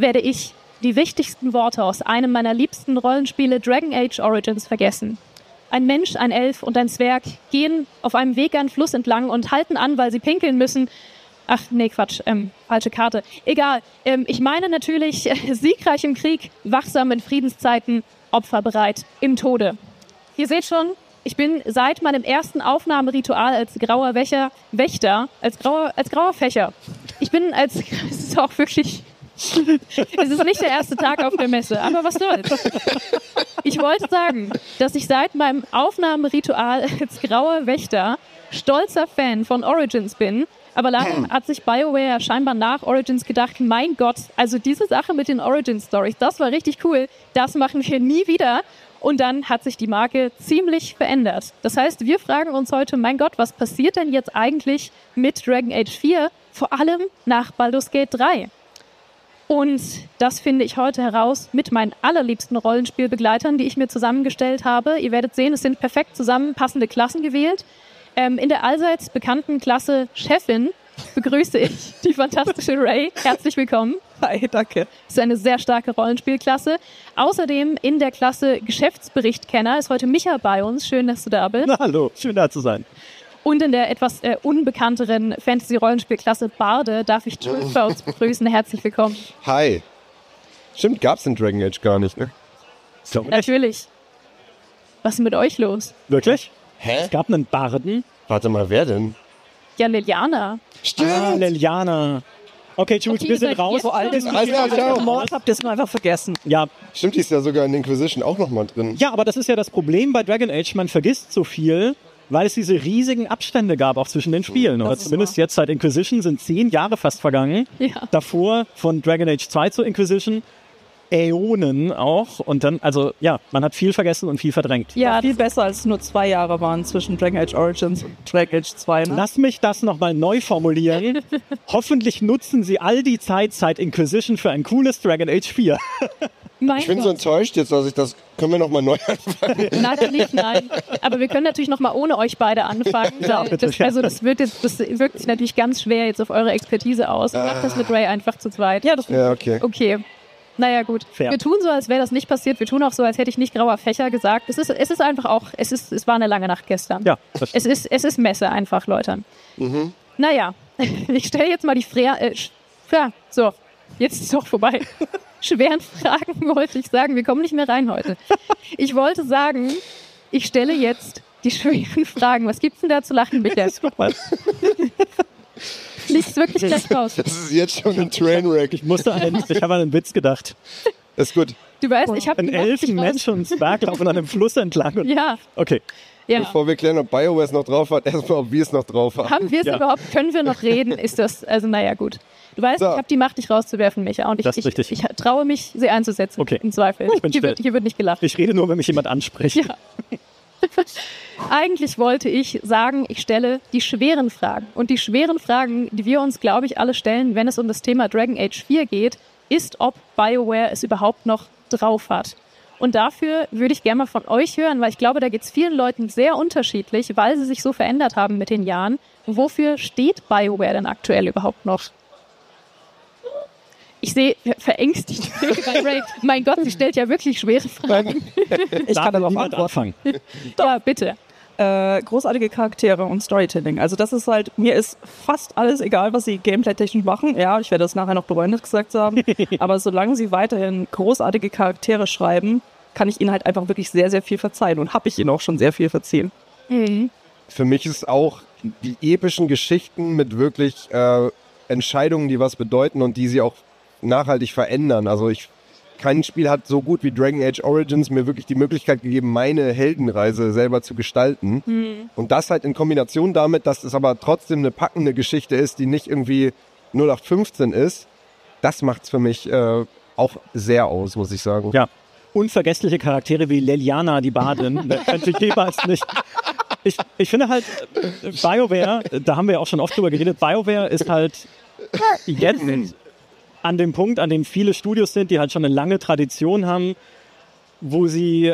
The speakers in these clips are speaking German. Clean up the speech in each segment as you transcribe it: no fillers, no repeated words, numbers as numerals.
werde ich die wichtigsten Worte aus einem meiner liebsten Rollenspiele Dragon Age Origins vergessen. Ein Mensch, ein Elf und ein Zwerg gehen auf einem Weg einen Fluss entlang und halten an, weil sie pinkeln müssen. Ach, nee, Quatsch, falsche Karte. Egal, ich meine natürlich siegreich im Krieg, wachsam in Friedenszeiten, opferbereit im Tode. Ihr seht schon, ich bin seit meinem ersten Aufnahmeritual als grauer Wächter, als grauer Fächer. Es ist auch wirklich... Es ist nicht der erste Tag auf der Messe, aber was soll's. Ich wollte sagen, dass ich seit meinem Aufnahmeritual als grauer Wächter stolzer Fan von Origins bin, aber leider hat sich BioWare scheinbar nach Origins gedacht, mein Gott, also diese Sache mit den Origin-Stories, das war richtig cool, das machen wir nie wieder. Und dann hat sich die Marke ziemlich verändert. Das heißt, wir fragen uns heute, mein Gott, was passiert denn jetzt eigentlich mit Dragon Age 4, vor allem nach Baldur's Gate 3? Und das finde ich heute heraus mit meinen allerliebsten Rollenspielbegleitern, die ich mir zusammengestellt habe. Ihr werdet sehen, es sind perfekt zusammenpassende Klassen gewählt. In der allseits bekannten Klasse Chefin begrüße ich die fantastische Ray. Herzlich willkommen. Hi, danke. Das ist eine sehr starke Rollenspielklasse. Außerdem in der Klasse Geschäftsberichtkenner ist heute Micha bei uns. Schön, dass du da bist. Na, hallo, schön da zu sein. Und in der etwas unbekannteren Fantasy-Rollenspielklasse Barde darf ich Jules bei uns begrüßen. Herzlich willkommen. Hi. Stimmt, gab's in Dragon Age gar nicht, ne? So, Natürlich. Was ist mit euch los? wirklich? Hä? Es gab einen Barden. Warte mal, wer denn? Ja, Liliana. Stimmt! Liliana. Okay, Jules, Okay, wir sind seid raus. ihr- Alles klar, ciao. Mord habt ihr es nur einfach vergessen. Ja, Stimmt, die ist ja sogar in Inquisition auch nochmal drin. ja, aber das ist ja das Problem bei Dragon Age. Man vergisst so viel, weil es diese riesigen Abstände gab, auch zwischen den Spielen. Oder ist zumindest jetzt seit Inquisition sind 10 Jahre fast vergangen. Ja. Davor von Dragon Age 2 zur Inquisition Äonen auch. Und dann, also ja, man hat viel vergessen und viel verdrängt. Ja, Viel besser, als es nur 2 Jahre waren zwischen Dragon Age Origins und Dragon Age 2. Ne? Lass mich das nochmal neu formulieren. Hoffentlich nutzen Sie all die Zeit seit Inquisition für ein cooles Dragon Age 4. mein Ich bin so Gott. enttäuscht jetzt, dass ich das... Können wir nochmal neu anfangen? Natürlich nein. Aber wir können natürlich noch mal ohne euch beide anfangen. Ja, weil bitte. das wirkt sich natürlich ganz schwer jetzt auf eure Expertise aus. Macht das mit Ray einfach zu zweit. Ja, das Ja, okay. Okay. Naja, gut. Fair. Wir tun so, als wäre das nicht passiert. Wir tun auch so, als hätte ich nicht grauer Fächer gesagt. Es ist einfach auch, es war eine lange Nacht gestern. Ja, das Es ist Messe einfach, Leute. Naja, ich stelle jetzt mal die so, jetzt ist es doch vorbei. Schweren Fragen wollte ich sagen. Wir kommen nicht mehr rein heute. Ich wollte sagen, ich stelle jetzt die schweren Fragen. Was gibt's denn da zu lachen, bitte? Fliegt's wirklich gleich raus. Das ist jetzt schon ein Trainwreck. ich habe an einen Witz gedacht. Ist gut. Du weißt, ich habe Ein Elfen, Mensch und ein Zwerg laufen an einem Fluss entlang. Und Ja, okay, ja. Bevor wir klären, ob BioWare es noch drauf hat, erstmal, ob wir es noch drauf haben. Haben wir es Ja. überhaupt? Können wir noch reden? Ist das, also naja, gut. Du weißt, So. ich habe die Macht, dich rauszuwerfen, Micha. Und Das ist richtig. ich traue mich, sie einzusetzen. Okay. Im Zweifel. Ich bin still. Hier wird nicht gelacht. ich rede nur, wenn mich jemand anspricht. Ja. Eigentlich wollte ich sagen, ich stelle die schweren Fragen. Und die schweren Fragen, die wir uns, glaube ich, alle stellen, wenn es um das Thema Dragon Age 4 geht, ist, ob BioWare es überhaupt noch drauf hat. Und dafür würde ich gerne mal von euch hören, weil ich glaube, da geht es vielen Leuten sehr unterschiedlich, weil sie sich so verändert haben mit den Jahren. Wofür steht BioWare denn aktuell überhaupt noch? Ich sehe verängstigt bei Ray. Mein Gott, sie stellt ja wirklich schwere Fragen. ich kann darauf niemand antworten. anfangen. Ja, bitte. Großartige Charaktere und Storytelling. Also das ist halt, mir ist fast alles egal, was sie gameplay-technisch machen. Ja, ich werde das nachher noch bereuen, das gesagt zu haben. Aber solange sie weiterhin großartige Charaktere schreiben, kann ich ihnen halt einfach wirklich sehr, sehr viel verzeihen. Und habe ich ihnen auch schon sehr viel verziehen. Für mich ist auch die epischen Geschichten mit wirklich Entscheidungen, die was bedeuten und die sie auch nachhaltig verändern. Also kein Spiel hat so gut wie Dragon Age Origins mir wirklich die Möglichkeit gegeben, meine Heldenreise selber zu gestalten. Und das halt in Kombination damit, dass es aber trotzdem eine packende Geschichte ist, die nicht irgendwie 0815 ist, das macht's für mich auch sehr aus, muss ich sagen. Ja. Unvergessliche Charaktere wie Liliana, die Badin, könnte ich jemals nicht. Ich finde halt, BioWare, da haben wir ja auch schon oft drüber geredet, BioWare ist halt jetzt an dem Punkt, an dem viele Studios sind, die halt schon eine lange Tradition haben, wo sie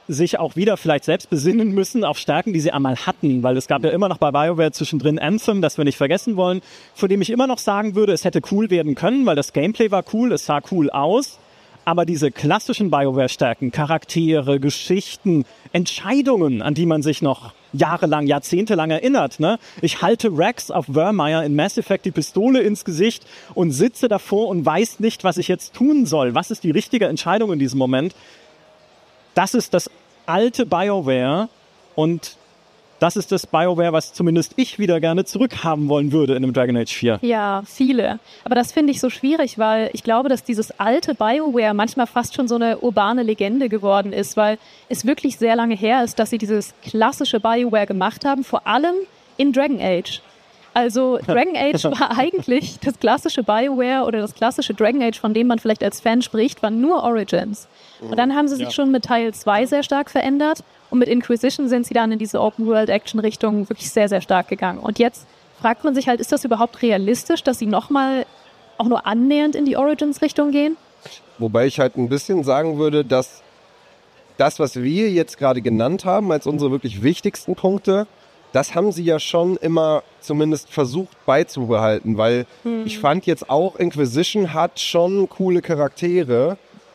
sich auch wieder vielleicht selbst besinnen müssen auf Stärken, die sie einmal hatten, weil es gab ja immer noch bei BioWare zwischendrin Anthem, das wir nicht vergessen wollen, von dem ich immer noch sagen würde, es hätte cool werden können, weil das Gameplay war cool, es sah cool aus, aber diese klassischen BioWare-Stärken, Charaktere, Geschichten, Entscheidungen, an die man sich noch jahrelang, jahrzehntelang erinnert, ne? Ich halte Rex auf Vermeer in Mass Effect die Pistole ins Gesicht und sitze davor und weiß nicht, was ich jetzt tun soll. Was ist die richtige Entscheidung in diesem Moment? Das ist das alte BioWare und das ist das BioWare, was zumindest ich wieder gerne zurückhaben wollen würde in einem Dragon Age 4. Ja, viele. Aber das finde ich so schwierig, weil ich glaube, dass dieses alte BioWare manchmal fast schon so eine urbane Legende geworden ist, weil es wirklich sehr lange her ist, dass sie dieses klassische BioWare gemacht haben, vor allem in Dragon Age. Also Dragon Age war eigentlich das klassische BioWare oder das klassische Dragon Age, von dem man vielleicht als Fan spricht, war nur Origins. Und dann haben sie sich schon mit Teil 2 sehr stark verändert und mit Inquisition sind sie dann in diese Open-World-Action-Richtung wirklich sehr, sehr stark gegangen. Und jetzt fragt man sich halt, ist das überhaupt realistisch, dass sie nochmal auch nur annähernd in die Origins-Richtung gehen? Wobei ich halt ein bisschen sagen würde, dass das, was wir jetzt gerade genannt haben, als unsere wirklich wichtigsten Punkte, das haben sie ja schon immer zumindest versucht beizubehalten, weil ich fand jetzt auch, Inquisition hat schon coole Charaktere,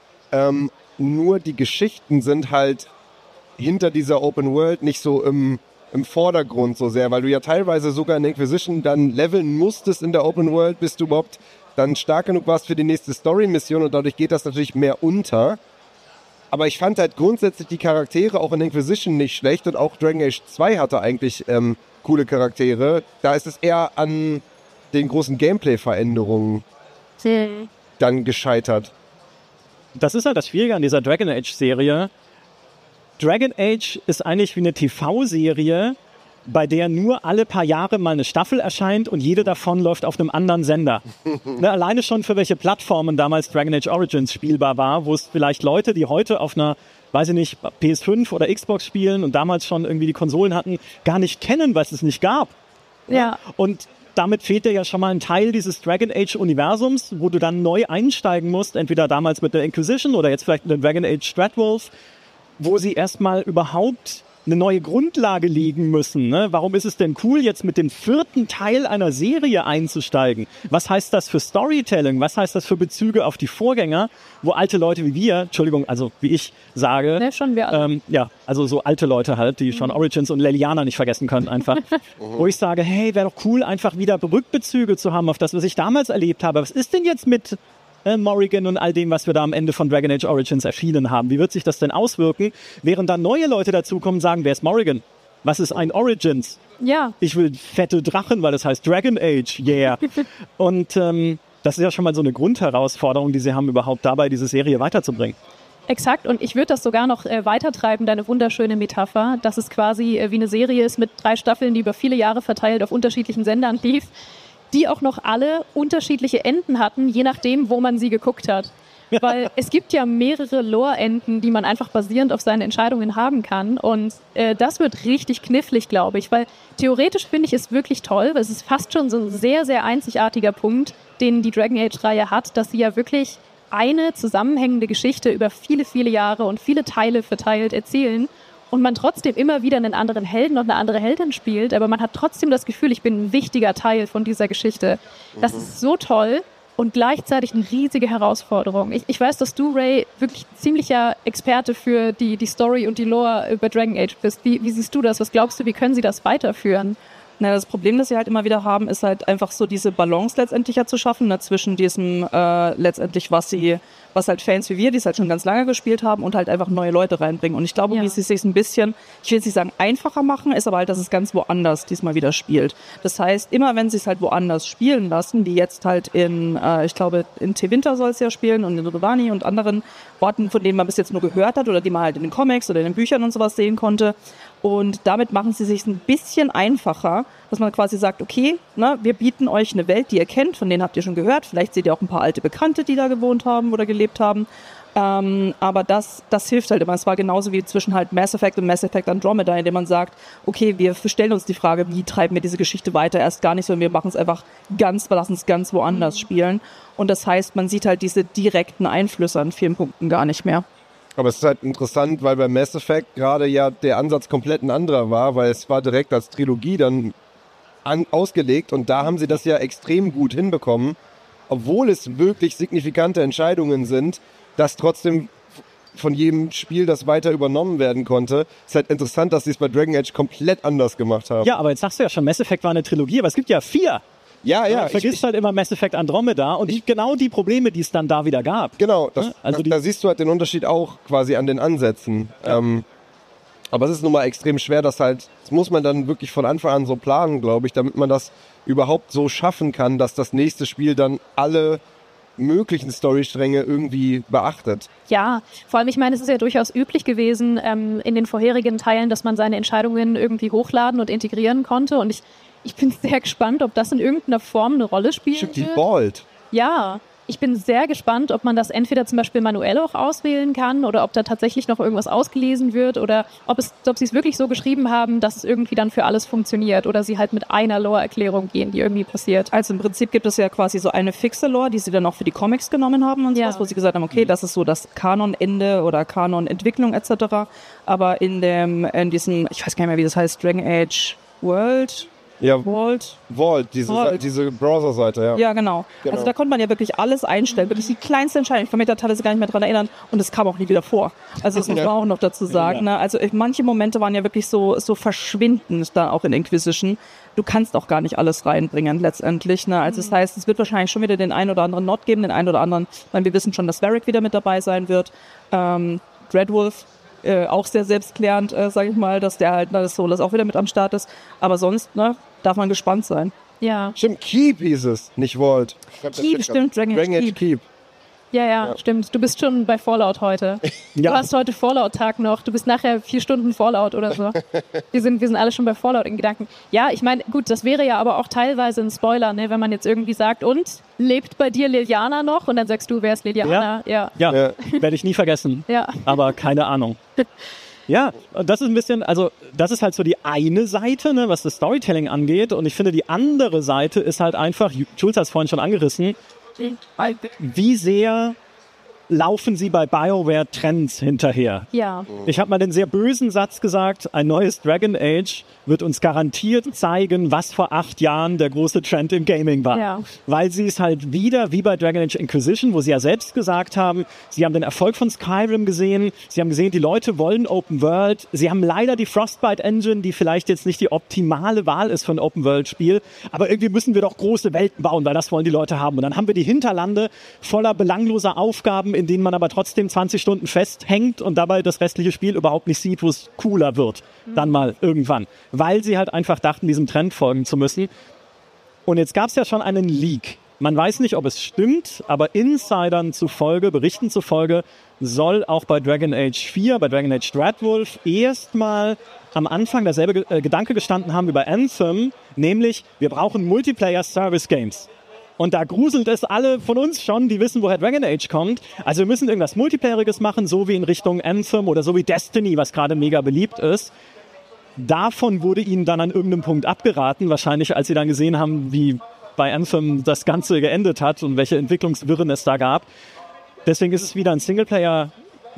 nur die Geschichten sind halt hinter dieser Open World nicht so im Vordergrund so sehr, weil du ja teilweise sogar in Inquisition dann leveln musstest in der Open World, bis du überhaupt dann stark genug warst für die nächste Story-Mission und dadurch geht das natürlich mehr unter. Aber ich fand halt grundsätzlich die Charaktere auch in Inquisition nicht schlecht und auch Dragon Age 2 hatte eigentlich coole Charaktere. Da ist es eher an den großen Gameplay-Veränderungen dann gescheitert. Das ist halt das Schwierige an dieser Dragon Age-Serie. Dragon Age ist eigentlich wie eine TV-Serie, bei der nur alle paar Jahre mal eine Staffel erscheint und jede davon läuft auf einem anderen Sender. Ne, alleine schon für welche Plattformen damals Dragon Age Origins spielbar war, wo es vielleicht Leute, die heute auf einer, weiß ich nicht, PS5 oder Xbox spielen und damals schon irgendwie die Konsolen hatten, gar nicht kennen, weil es es nicht gab. Ja. Und damit fehlt dir ja schon mal ein Teil dieses Dragon Age-Universums, wo du dann neu einsteigen musst, entweder damals mit der Inquisition oder jetzt vielleicht mit der Dragon Age Stratwolf, wo sie erstmal überhaupt eine neue Grundlage legen müssen. Ne? Warum ist es denn cool, jetzt mit dem 4. Teil einer Serie einzusteigen? Was heißt das für Storytelling? Was heißt das für Bezüge auf die Vorgänger, wo alte Leute wie wir, Entschuldigung, also wie ich sage, Ne, schon wir alle. ja, also so alte Leute halt, die schon Origins und Leliana nicht vergessen können einfach, wo ich sage, hey, wäre doch cool, einfach wieder Rückbezüge zu haben auf das, was ich damals erlebt habe. Was ist denn jetzt mit Morrigan und all dem, was wir da am Ende von Dragon Age Origins erschienen haben? Wie wird sich das denn auswirken, während dann neue Leute dazukommen und sagen, wer ist Morrigan? Was ist ein Origins? Ja. Ich will fette Drachen, weil das heißt Dragon Age, yeah. Und das ist ja schon mal so eine Grundherausforderung, die sie haben, überhaupt dabei, diese Serie weiterzubringen. Exakt, und ich würde das sogar noch weitertreiben, deine wunderschöne Metapher, dass es quasi wie eine Serie ist mit 3 Staffeln, die über viele Jahre verteilt auf unterschiedlichen Sendern lief, die auch noch alle unterschiedliche Enden hatten, je nachdem, wo man sie geguckt hat. Weil es gibt ja mehrere Lore-Enden, die man einfach basierend auf seine Entscheidungen haben kann. Und das wird richtig knifflig, glaube ich. Weil theoretisch finde ich es wirklich toll, weil es ist fast schon so ein sehr, sehr einzigartiger Punkt, den die Dragon Age-Reihe hat, dass sie ja wirklich eine zusammenhängende Geschichte über viele, viele Jahre und viele Teile verteilt erzählen. Und man trotzdem immer wieder einen anderen Helden und eine andere Heldin spielt, aber man hat trotzdem das Gefühl, ich bin ein wichtiger Teil von dieser Geschichte. Das ist so toll und gleichzeitig eine riesige Herausforderung. Ich weiß, dass du, Ray, wirklich ziemlicher Experte für die Story und die Lore über Dragon Age bist. Wie siehst du das? Was glaubst du, wie können sie das weiterführen? Na, das Problem, das sie halt immer wieder haben, ist halt einfach so diese Balance letztendlich ja zu schaffen, ne, zwischen diesem letztendlich, was halt Fans wie wir, die es halt schon ganz lange gespielt haben und halt einfach neue Leute reinbringen. Und ich glaube, wie sie es sich ein bisschen, ich will jetzt nicht sagen einfacher machen, ist aber halt, dass es ganz woanders diesmal wieder spielt. Das heißt, immer wenn sie es halt woanders spielen lassen, wie jetzt halt ich glaube, in Tevinter soll es ja spielen und in Rivani und anderen Orten, von denen man bis jetzt nur gehört hat oder die man halt in den Comics oder in den Büchern und sowas sehen konnte. Und damit machen sie sich ein bisschen einfacher, dass man quasi sagt, okay, ne, wir bieten euch eine Welt, die ihr kennt, von denen habt ihr schon gehört. Vielleicht seht ihr auch ein paar alte Bekannte, die da gewohnt haben oder gelebt haben. Aber das hilft halt immer. Es war genauso wie zwischen halt Mass Effect und Mass Effect Andromeda, indem man sagt, okay, wir stellen uns die Frage, wie treiben wir diese Geschichte weiter? Erst gar nicht, sondern wir machen es einfach lassen es ganz woanders spielen. Und das heißt, man sieht halt diese direkten Einflüsse an vielen Punkten gar nicht mehr. Aber es ist halt interessant, weil bei Mass Effect gerade ja der Ansatz komplett ein anderer war, weil es war direkt als Trilogie dann ausgelegt und da haben sie das ja extrem gut hinbekommen, obwohl es wirklich signifikante Entscheidungen sind, dass trotzdem von jedem Spiel, das weiter übernommen werden konnte. Es ist halt interessant, dass sie es bei Dragon Age komplett anders gemacht haben. Ja, aber jetzt sagst du ja schon, Mass Effect war eine Trilogie, aber es gibt ja 4. Ja. Du vergisst halt immer Mass Effect Andromeda und genau die Probleme, die es dann da wieder gab. Genau, da siehst du halt den Unterschied auch quasi an den Ansätzen. Ja. Aber es ist nun mal extrem schwer, das muss man dann wirklich von Anfang an so planen, glaube ich, damit man das überhaupt so schaffen kann, dass das nächste Spiel dann alle möglichen Storystränge irgendwie beachtet. Ja, vor allem, ich meine, es ist ja durchaus üblich gewesen in den vorherigen Teilen, dass man seine Entscheidungen irgendwie hochladen und integrieren konnte und ich bin sehr gespannt, ob das in irgendeiner Form eine Rolle spielt. Stimmt, die Vault. Ja, ich bin sehr gespannt, ob man das entweder zum Beispiel manuell auch auswählen kann oder ob da tatsächlich noch irgendwas ausgelesen wird oder ob sie es wirklich so geschrieben haben, dass es irgendwie dann für alles funktioniert oder sie halt mit einer Lore-Erklärung gehen, die irgendwie passiert. Also im Prinzip gibt es ja quasi so eine fixe Lore, die sie dann auch für die Comics genommen haben und sowas, wo sie gesagt haben, okay, das ist so das Kanonende oder Kanonentwicklung etc. Aber in diesem, ich weiß gar nicht mehr, wie das heißt, Dragon Age World... Ja, Vault, diese Browser-Seite, ja. Ja, genau. Also da konnte man ja wirklich alles einstellen, wirklich die kleinste Entscheidung. Ich kann mich da teilweise gar nicht mehr dran erinnern und es kam auch nie wieder vor. Also das muss man auch noch dazu sagen. Ne? Also manche Momente waren ja wirklich so verschwindend da auch in Inquisition. Du kannst auch gar nicht alles reinbringen letztendlich. Ne? Also das heißt, es wird wahrscheinlich schon wieder den einen oder anderen Not geben, den einen oder anderen, weil wir wissen schon, dass Varric wieder mit dabei sein wird. Dreadwolf auch sehr selbstklärend, sage ich mal, dass der halt, das Solas auch wieder mit am Start ist. Aber sonst, darf man gespannt sein. Ja. Stimmt, Keep hieß es, nicht Vault. Keep, stimmt, Dragon Age Keep. Ja, stimmt. Du bist schon bei Fallout heute. Ja. Du hast heute Fallout-Tag noch. Du bist nachher 4 Stunden Fallout oder so. Wir sind alle schon bei Fallout in Gedanken. Ja, ich meine, gut, das wäre ja aber auch teilweise ein Spoiler, ne, wenn man jetzt irgendwie sagt, und lebt bei dir Liliana noch? Und dann sagst du, wer ist Liliana? Ja, werde ich nie vergessen. Ja. Aber keine Ahnung. Ja, und das ist ein bisschen, also das ist halt so die eine Seite, ne, was das Storytelling angeht. Und ich finde, die andere Seite ist halt einfach, Jules hat es vorhin schon angerissen, wie sehr laufen sie bei BioWare Trends hinterher? Ja. Ich habe mal den sehr bösen Satz gesagt, ein neues Dragon Age wird uns garantiert zeigen, was vor 8 Jahren der große Trend im Gaming war. Ja. Weil sie es halt wieder, wie bei Dragon Age Inquisition, wo sie ja selbst gesagt haben, sie haben den Erfolg von Skyrim gesehen, sie haben gesehen, die Leute wollen Open World, sie haben leider die Frostbite Engine, die vielleicht jetzt nicht die optimale Wahl ist für ein Open World Spiel, aber irgendwie müssen wir doch große Welten bauen, weil das wollen die Leute haben. Und dann haben wir die Hinterlande voller belangloser Aufgaben, in denen man aber trotzdem 20 Stunden festhängt und dabei das restliche Spiel überhaupt nicht sieht, wo es cooler wird. Dann mal irgendwann. Weil sie halt einfach dachten, diesem Trend folgen zu müssen. Und jetzt gab es ja schon einen Leak. Man weiß nicht, ob es stimmt, aber Insidern zufolge, Berichten zufolge, soll auch bei Dragon Age 4, bei Dragon Age Dreadwolf erstmal am Anfang derselbe Gedanke gestanden haben wie bei Anthem, nämlich wir brauchen Multiplayer-Service-Games. Und da gruselt es alle von uns schon, die wissen, woher Dragon Age kommt. Also wir müssen irgendwas Multiplayeriges machen, so wie in Richtung Anthem oder so wie Destiny, was gerade mega beliebt ist. Davon wurde ihnen dann an irgendeinem Punkt abgeraten, wahrscheinlich als sie dann gesehen haben, wie bei Anthem das Ganze geendet hat und welche Entwicklungswirren es da gab. Deswegen ist es wieder ein Singleplayer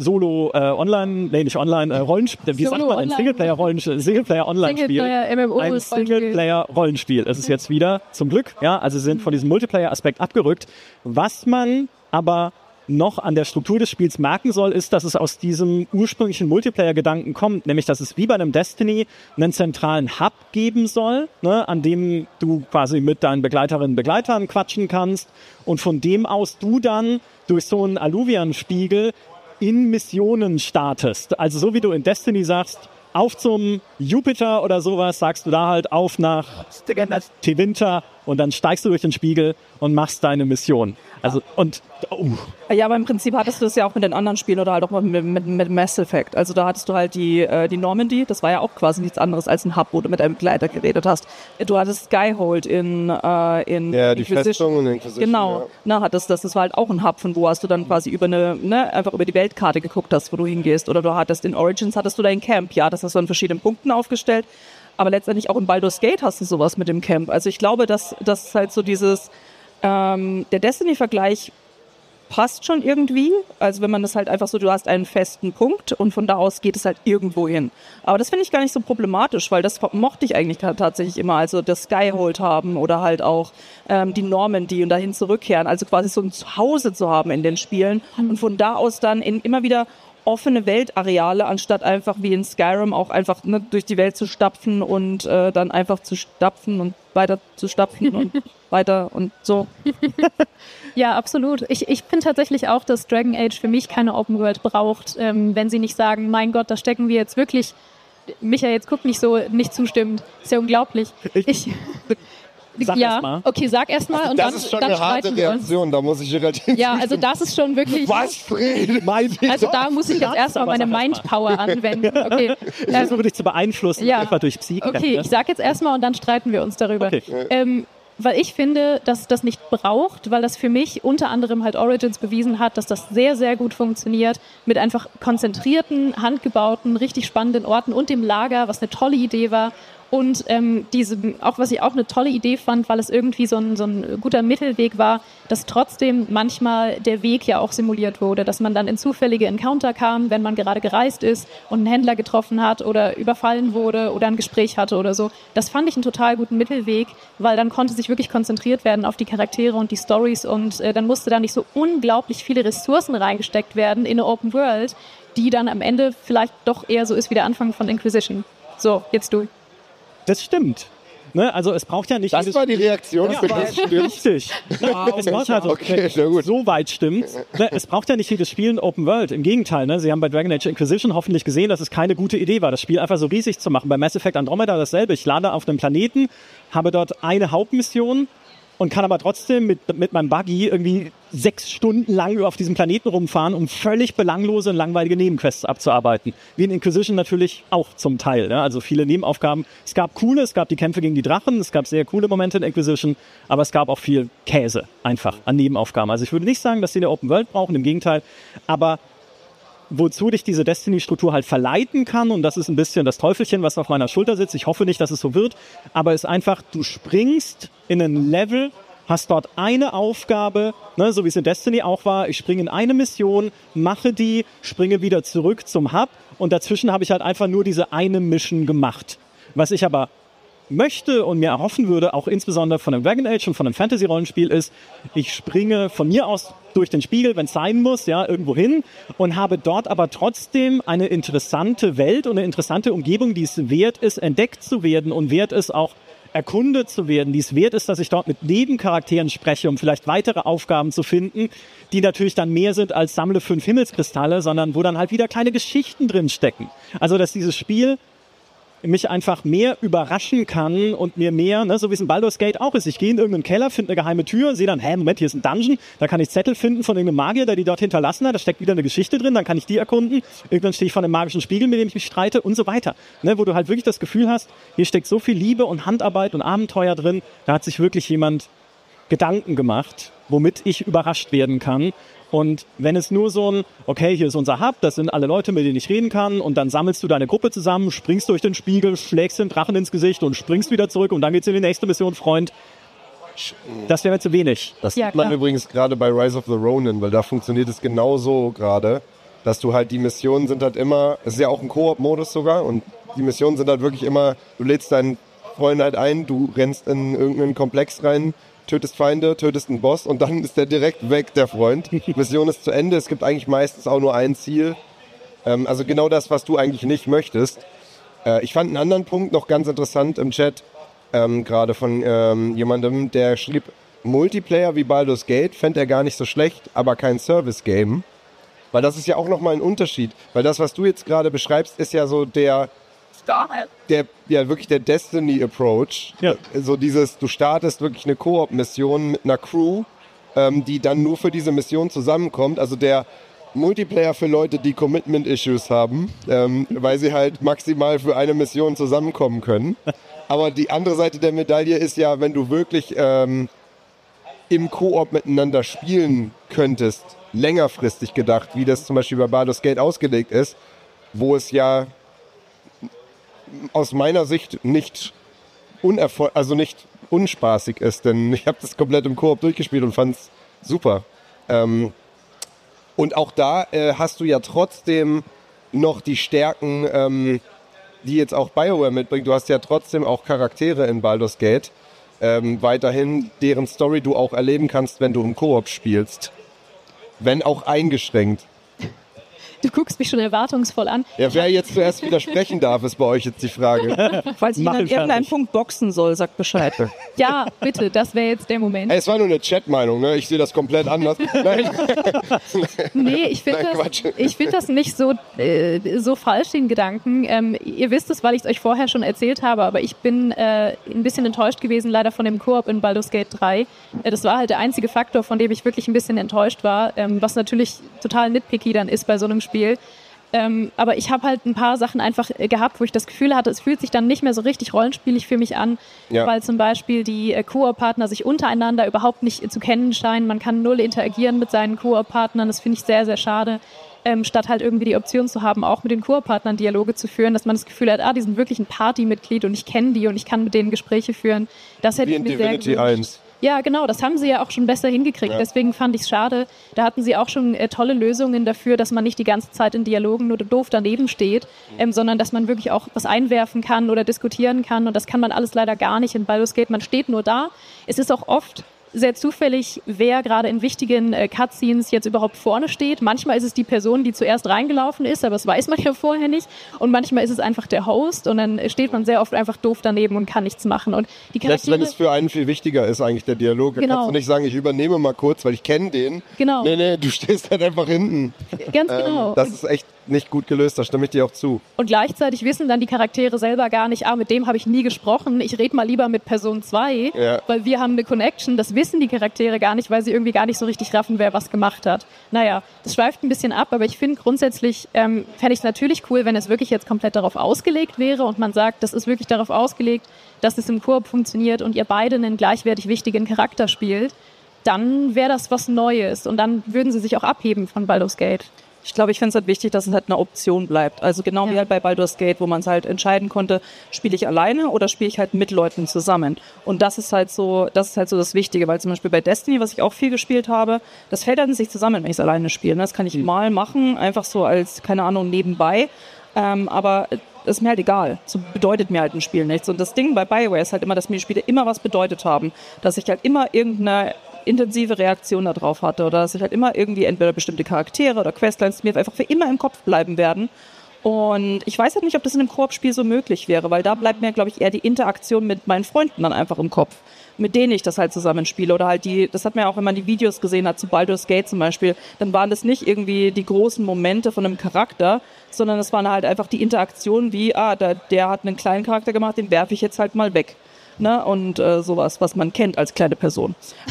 Rollenspiel. Wie sagt man? Ein Singleplayer-Rollenspiel. Singleplayer-Online-Spiel. Ein Singleplayer-Rollenspiel. Es ist jetzt wieder, zum Glück, ja, also sie sind von diesem Multiplayer-Aspekt abgerückt. Was man aber noch an der Struktur des Spiels merken soll, ist, dass es aus diesem ursprünglichen Multiplayer-Gedanken kommt, nämlich, dass es wie bei einem Destiny einen zentralen Hub geben soll, ne, an dem du quasi mit deinen Begleiterinnen und Begleitern quatschen kannst und von dem aus du dann durch so einen Alluvian-Spiegel in Missionen startest. Also so wie du in Destiny sagst, auf zum Jupiter oder sowas, sagst du da halt auf nach Tevinter und dann steigst du durch den Spiegel und machst deine Mission. Also Ja, aber im Prinzip hattest du das ja auch mit den anderen Spielen oder halt auch mit Mass Effect. Also da hattest du halt die Normandy, das war ja auch quasi nichts anderes als ein Hub, wo du mit einem Begleiter geredet hast. Du hattest Skyhold in die Festung und Inquisition. Genau, das war halt auch ein Hub, von wo hast du dann quasi einfach über die Weltkarte geguckt hast, wo du hingehst. Oder du hattest in Origins hattest du dein Camp, ja, das hast du an verschiedenen Punkten aufgestellt. Aber letztendlich auch in Baldur's Gate hast du sowas mit dem Camp. Also ich glaube, dass halt so dieses der Destiny-Vergleich passt schon irgendwie. Also wenn man das halt einfach so, du hast einen festen Punkt und von da aus geht es halt irgendwo hin. Aber das finde ich gar nicht so problematisch, weil das mochte ich eigentlich tatsächlich immer. Also das Skyhold haben oder halt auch die Normandy und dahin zurückkehren. Also quasi so ein Zuhause zu haben in den Spielen und von da aus dann immer wieder offene Weltareale, anstatt einfach wie in Skyrim auch einfach durch die Welt zu stapfen und dann einfach zu stapfen und weiter zu stapfen und weiter und so. Ja, absolut. Ich finde tatsächlich auch, dass Dragon Age für mich keine Open World braucht, wenn sie nicht sagen, mein Gott, da stecken wir jetzt wirklich, Michael, jetzt guck nicht so, nicht zustimmend. Ist ja unglaublich. Sag erst mal. Okay, sag erst mal und das dann ist schon dann eine harte streiten wir uns. Reaktion, da muss ich relativ. Ja, also das ist schon wirklich... Was, Fred? Also da muss ich jetzt erstmal meine Mindpower anwenden. Okay. Ich versuche dich zu beeinflussen, einfach durch Psyche. Okay, ich sag jetzt erstmal und dann streiten wir uns darüber. Okay. Weil ich finde, dass das nicht braucht, weil das für mich unter anderem halt Origins bewiesen hat, dass das sehr, sehr gut funktioniert mit einfach konzentrierten, handgebauten, richtig spannenden Orten und dem Lager, was eine tolle Idee war. Und auch was ich auch eine tolle Idee fand, weil es irgendwie so ein guter Mittelweg war, dass trotzdem manchmal der Weg ja auch simuliert wurde, dass man dann in zufällige Encounter kam, wenn man gerade gereist ist und einen Händler getroffen hat oder überfallen wurde oder ein Gespräch hatte oder so. Das fand ich einen total guten Mittelweg, weil dann konnte sich wirklich konzentriert werden auf die Charaktere und die Storys und dann musste da nicht so unglaublich viele Ressourcen reingesteckt werden in eine Open World, die dann am Ende vielleicht doch eher so ist wie der Anfang von Inquisition. So, jetzt du. Das stimmt. Ne? Also es braucht ja nicht... Das war die Reaktion. Ja, richtig. Es braucht also, okay, sehr gut. So weit stimmt. Ne? Es braucht ja nicht jedes Spiel in Open World. Im Gegenteil, ne? Sie haben bei Dragon Age Inquisition hoffentlich gesehen, dass es keine gute Idee war, das Spiel einfach so riesig zu machen. Bei Mass Effect Andromeda dasselbe. Ich lande auf einem Planeten, habe dort eine Hauptmission und kann aber trotzdem mit meinem Buggy irgendwie 6 Stunden lang auf diesem Planeten rumfahren, um völlig belanglose und langweilige Nebenquests abzuarbeiten. Wie in Inquisition natürlich auch zum Teil. Ne? Also viele Nebenaufgaben. Es gab die Kämpfe gegen die Drachen, es gab sehr coole Momente in Inquisition, aber es gab auch viel Käse einfach an Nebenaufgaben. Also ich würde nicht sagen, dass sie eine Open World brauchen, im Gegenteil, aber wozu dich diese Destiny-Struktur halt verleiten kann, und das ist ein bisschen das Teufelchen, was auf meiner Schulter sitzt, ich hoffe nicht, dass es so wird, aber es ist einfach, du springst in ein Level, hast dort eine Aufgabe, ne, so wie es in Destiny auch war, ich springe in eine Mission, mache die, springe wieder zurück zum Hub und dazwischen habe ich halt einfach nur diese eine Mission gemacht. Was ich aber möchte und mir erhoffen würde, auch insbesondere von einem Dragon Age und von einem Fantasy-Rollenspiel ist, ich springe von mir aus durch den Spiegel, wenn es sein muss, ja, irgendwo hin und habe dort aber trotzdem eine interessante Welt und eine interessante Umgebung, die es wert ist, entdeckt zu werden und wert ist, auch erkundet zu werden, die es wert ist, dass ich dort mit Nebencharakteren spreche, um vielleicht weitere Aufgaben zu finden, die natürlich dann mehr sind als sammle 5 Himmelskristalle, sondern wo dann halt wieder kleine Geschichten drin stecken. Also, dass dieses Spiel mich einfach mehr überraschen kann und mir mehr, ne, so wie es in Baldur's Gate auch ist. Ich gehe in irgendeinen Keller, finde eine geheime Tür, sehe dann, Moment, hier ist ein Dungeon, da kann ich Zettel finden von irgendeinem Magier, der die dort hinterlassen hat, da steckt wieder eine Geschichte drin, dann kann ich die erkunden, irgendwann stehe ich vor einem magischen Spiegel, mit dem ich mich streite und so weiter. Ne, wo du halt wirklich das Gefühl hast, hier steckt so viel Liebe und Handarbeit und Abenteuer drin, da hat sich wirklich jemand Gedanken gemacht, womit ich überrascht werden kann. Und wenn es nur so ein, okay, hier ist unser Hub, das sind alle Leute, mit denen ich reden kann und dann sammelst du deine Gruppe zusammen, springst durch den Spiegel, schlägst den Drachen ins Gesicht und springst wieder zurück und dann geht's in die nächste Mission, Freund. Das wäre mir zu wenig. Das sieht man übrigens gerade bei Rise of the Ronin, weil da funktioniert es genauso gerade, dass du halt, die Missionen sind halt immer, es ist ja auch ein Koop-Modus sogar und die Missionen sind halt wirklich immer, du lädst deinen Freund halt ein, du rennst in irgendeinen Komplex rein, tötest Feinde, tötest einen Boss und dann ist der direkt weg, der Freund. Mission ist zu Ende, es gibt eigentlich meistens auch nur ein Ziel. Also genau das, was du eigentlich nicht möchtest. Ich fand einen anderen Punkt noch ganz interessant im Chat, gerade von jemandem, der schrieb, Multiplayer wie Baldur's Gate fände er gar nicht so schlecht, aber kein Service-Game. Weil das ist ja auch nochmal ein Unterschied. Weil das, was du jetzt gerade beschreibst, ist ja so der wirklich der Destiny-Approach. Ja. So dieses, du startest wirklich eine Koop-Mission mit einer Crew, die dann nur für diese Mission zusammenkommt. Also der Multiplayer für Leute, die Commitment-Issues haben, weil sie halt maximal für eine Mission zusammenkommen können. Aber die andere Seite der Medaille ist ja, wenn du wirklich im Koop miteinander spielen könntest, längerfristig gedacht, wie das zum Beispiel bei Baldur's Gate ausgelegt ist, wo es ja aus meiner Sicht nicht nicht unspaßig ist, denn ich habe das komplett im Koop durchgespielt und fand es super. Und auch da hast du ja trotzdem noch die Stärken, die jetzt auch BioWare mitbringt. Du hast ja trotzdem auch Charaktere in Baldur's Gate. Weiterhin, deren Story du auch erleben kannst, wenn du im Koop spielst. Wenn auch eingeschränkt. Du guckst mich schon erwartungsvoll an. Ja, wer jetzt zuerst widersprechen darf, ist bei euch jetzt die Frage. Falls ich an irgendeinem Punkt boxen soll, sagt Bescheid. Ja, bitte, das wäre jetzt der Moment. Hey, es war nur eine Chat-Meinung, ne? Ich sehe das komplett anders. Nein. Nee, ich finde find das nicht so falsch, den Gedanken. Ihr wisst es, weil ich es euch vorher schon erzählt habe, aber ich bin ein bisschen enttäuscht gewesen, leider von dem Koop in Baldur's Gate 3. Das war halt der einzige Faktor, von dem ich wirklich ein bisschen enttäuscht war, was natürlich total nitpicky dann ist bei so einem Spiel. Aber ich habe halt ein paar Sachen einfach gehabt, wo ich das Gefühl hatte, es fühlt sich dann nicht mehr so richtig rollenspielig für mich an, weil zum Beispiel die Koop-Partner sich untereinander überhaupt nicht zu kennen scheinen. Man kann null interagieren mit seinen Koop-Partnern, das finde ich sehr, sehr schade. Statt halt irgendwie die Option zu haben, auch mit den Koop-Partnern Dialoge zu führen, dass man das Gefühl hat, die sind wirklich ein Partymitglied und ich kenne die und ich kann mit denen Gespräche führen. Das hätte ich mir sehr gewünscht. 1. Ja, genau, das haben sie ja auch schon besser hingekriegt. Ja. Deswegen fand ich es schade. Da hatten sie auch schon tolle Lösungen dafür, dass man nicht die ganze Zeit in Dialogen nur doof daneben steht, sondern dass man wirklich auch was einwerfen kann oder diskutieren kann. Und das kann man alles leider gar nicht in Baldur's Gate. Man steht nur da. Es ist auch oft sehr zufällig, wer gerade in wichtigen Cutscenes jetzt überhaupt vorne steht. Manchmal ist es die Person, die zuerst reingelaufen ist, aber das weiß man ja vorher nicht. Und manchmal ist es einfach der Host und dann steht man sehr oft einfach doof daneben und kann nichts machen. Und die Charaktere, selbst wenn es für einen viel wichtiger ist eigentlich der Dialog, dann kannst du nicht sagen, ich übernehme mal kurz, weil ich kenne den. Genau. Nee, du stehst halt einfach hinten. Ganz genau. Das ist echt nicht gut gelöst, da stimme ich dir auch zu. Und gleichzeitig wissen dann die Charaktere selber gar nicht, mit dem habe ich nie gesprochen, ich rede mal lieber mit Person 2, weil wir haben eine Connection, das wissen die Charaktere gar nicht, weil sie irgendwie gar nicht so richtig raffen, wer was gemacht hat. Naja, das schweift ein bisschen ab, aber ich finde grundsätzlich, fände ich es natürlich cool, wenn es wirklich jetzt komplett darauf ausgelegt wäre und man sagt, das ist wirklich darauf ausgelegt, dass es im Koop funktioniert und ihr beide einen gleichwertig wichtigen Charakter spielt, dann wäre das was Neues und dann würden sie sich auch abheben von Baldur's Gate. Ich glaube, ich finde es halt wichtig, dass es halt eine Option bleibt. Also genau wie halt bei Baldur's Gate, wo man es halt entscheiden konnte, spiele ich alleine oder spiele ich halt mit Leuten zusammen. Und das ist halt so das Wichtige, weil zum Beispiel bei Destiny, was ich auch viel gespielt habe, das fällt halt nicht zusammen, wenn ich es alleine spiele. Das kann ich mal machen, einfach so als, keine Ahnung, nebenbei. Aber ist mir halt egal. So bedeutet mir halt ein Spiel nichts. Und das Ding bei BioWare ist halt immer, dass mir die Spiele immer was bedeutet haben. Dass ich halt immer irgendeine intensive Reaktion darauf hatte oder dass ich halt immer irgendwie entweder bestimmte Charaktere oder Questlines mir einfach für immer im Kopf bleiben werden. Und ich weiß halt nicht, ob das in einem Koop-Spiel so möglich wäre, weil da bleibt mir, glaube ich, eher die Interaktion mit meinen Freunden dann einfach im Kopf, mit denen ich das halt zusammenspiele. Oder halt das hat man ja auch, wenn man die Videos gesehen hat, zu Baldur's Gate zum Beispiel, dann waren das nicht irgendwie die großen Momente von einem Charakter, sondern es waren halt einfach die Interaktionen wie, der hat einen kleinen Charakter gemacht, den werfe ich jetzt halt mal weg. Ne? Und sowas, was man kennt als kleine Person.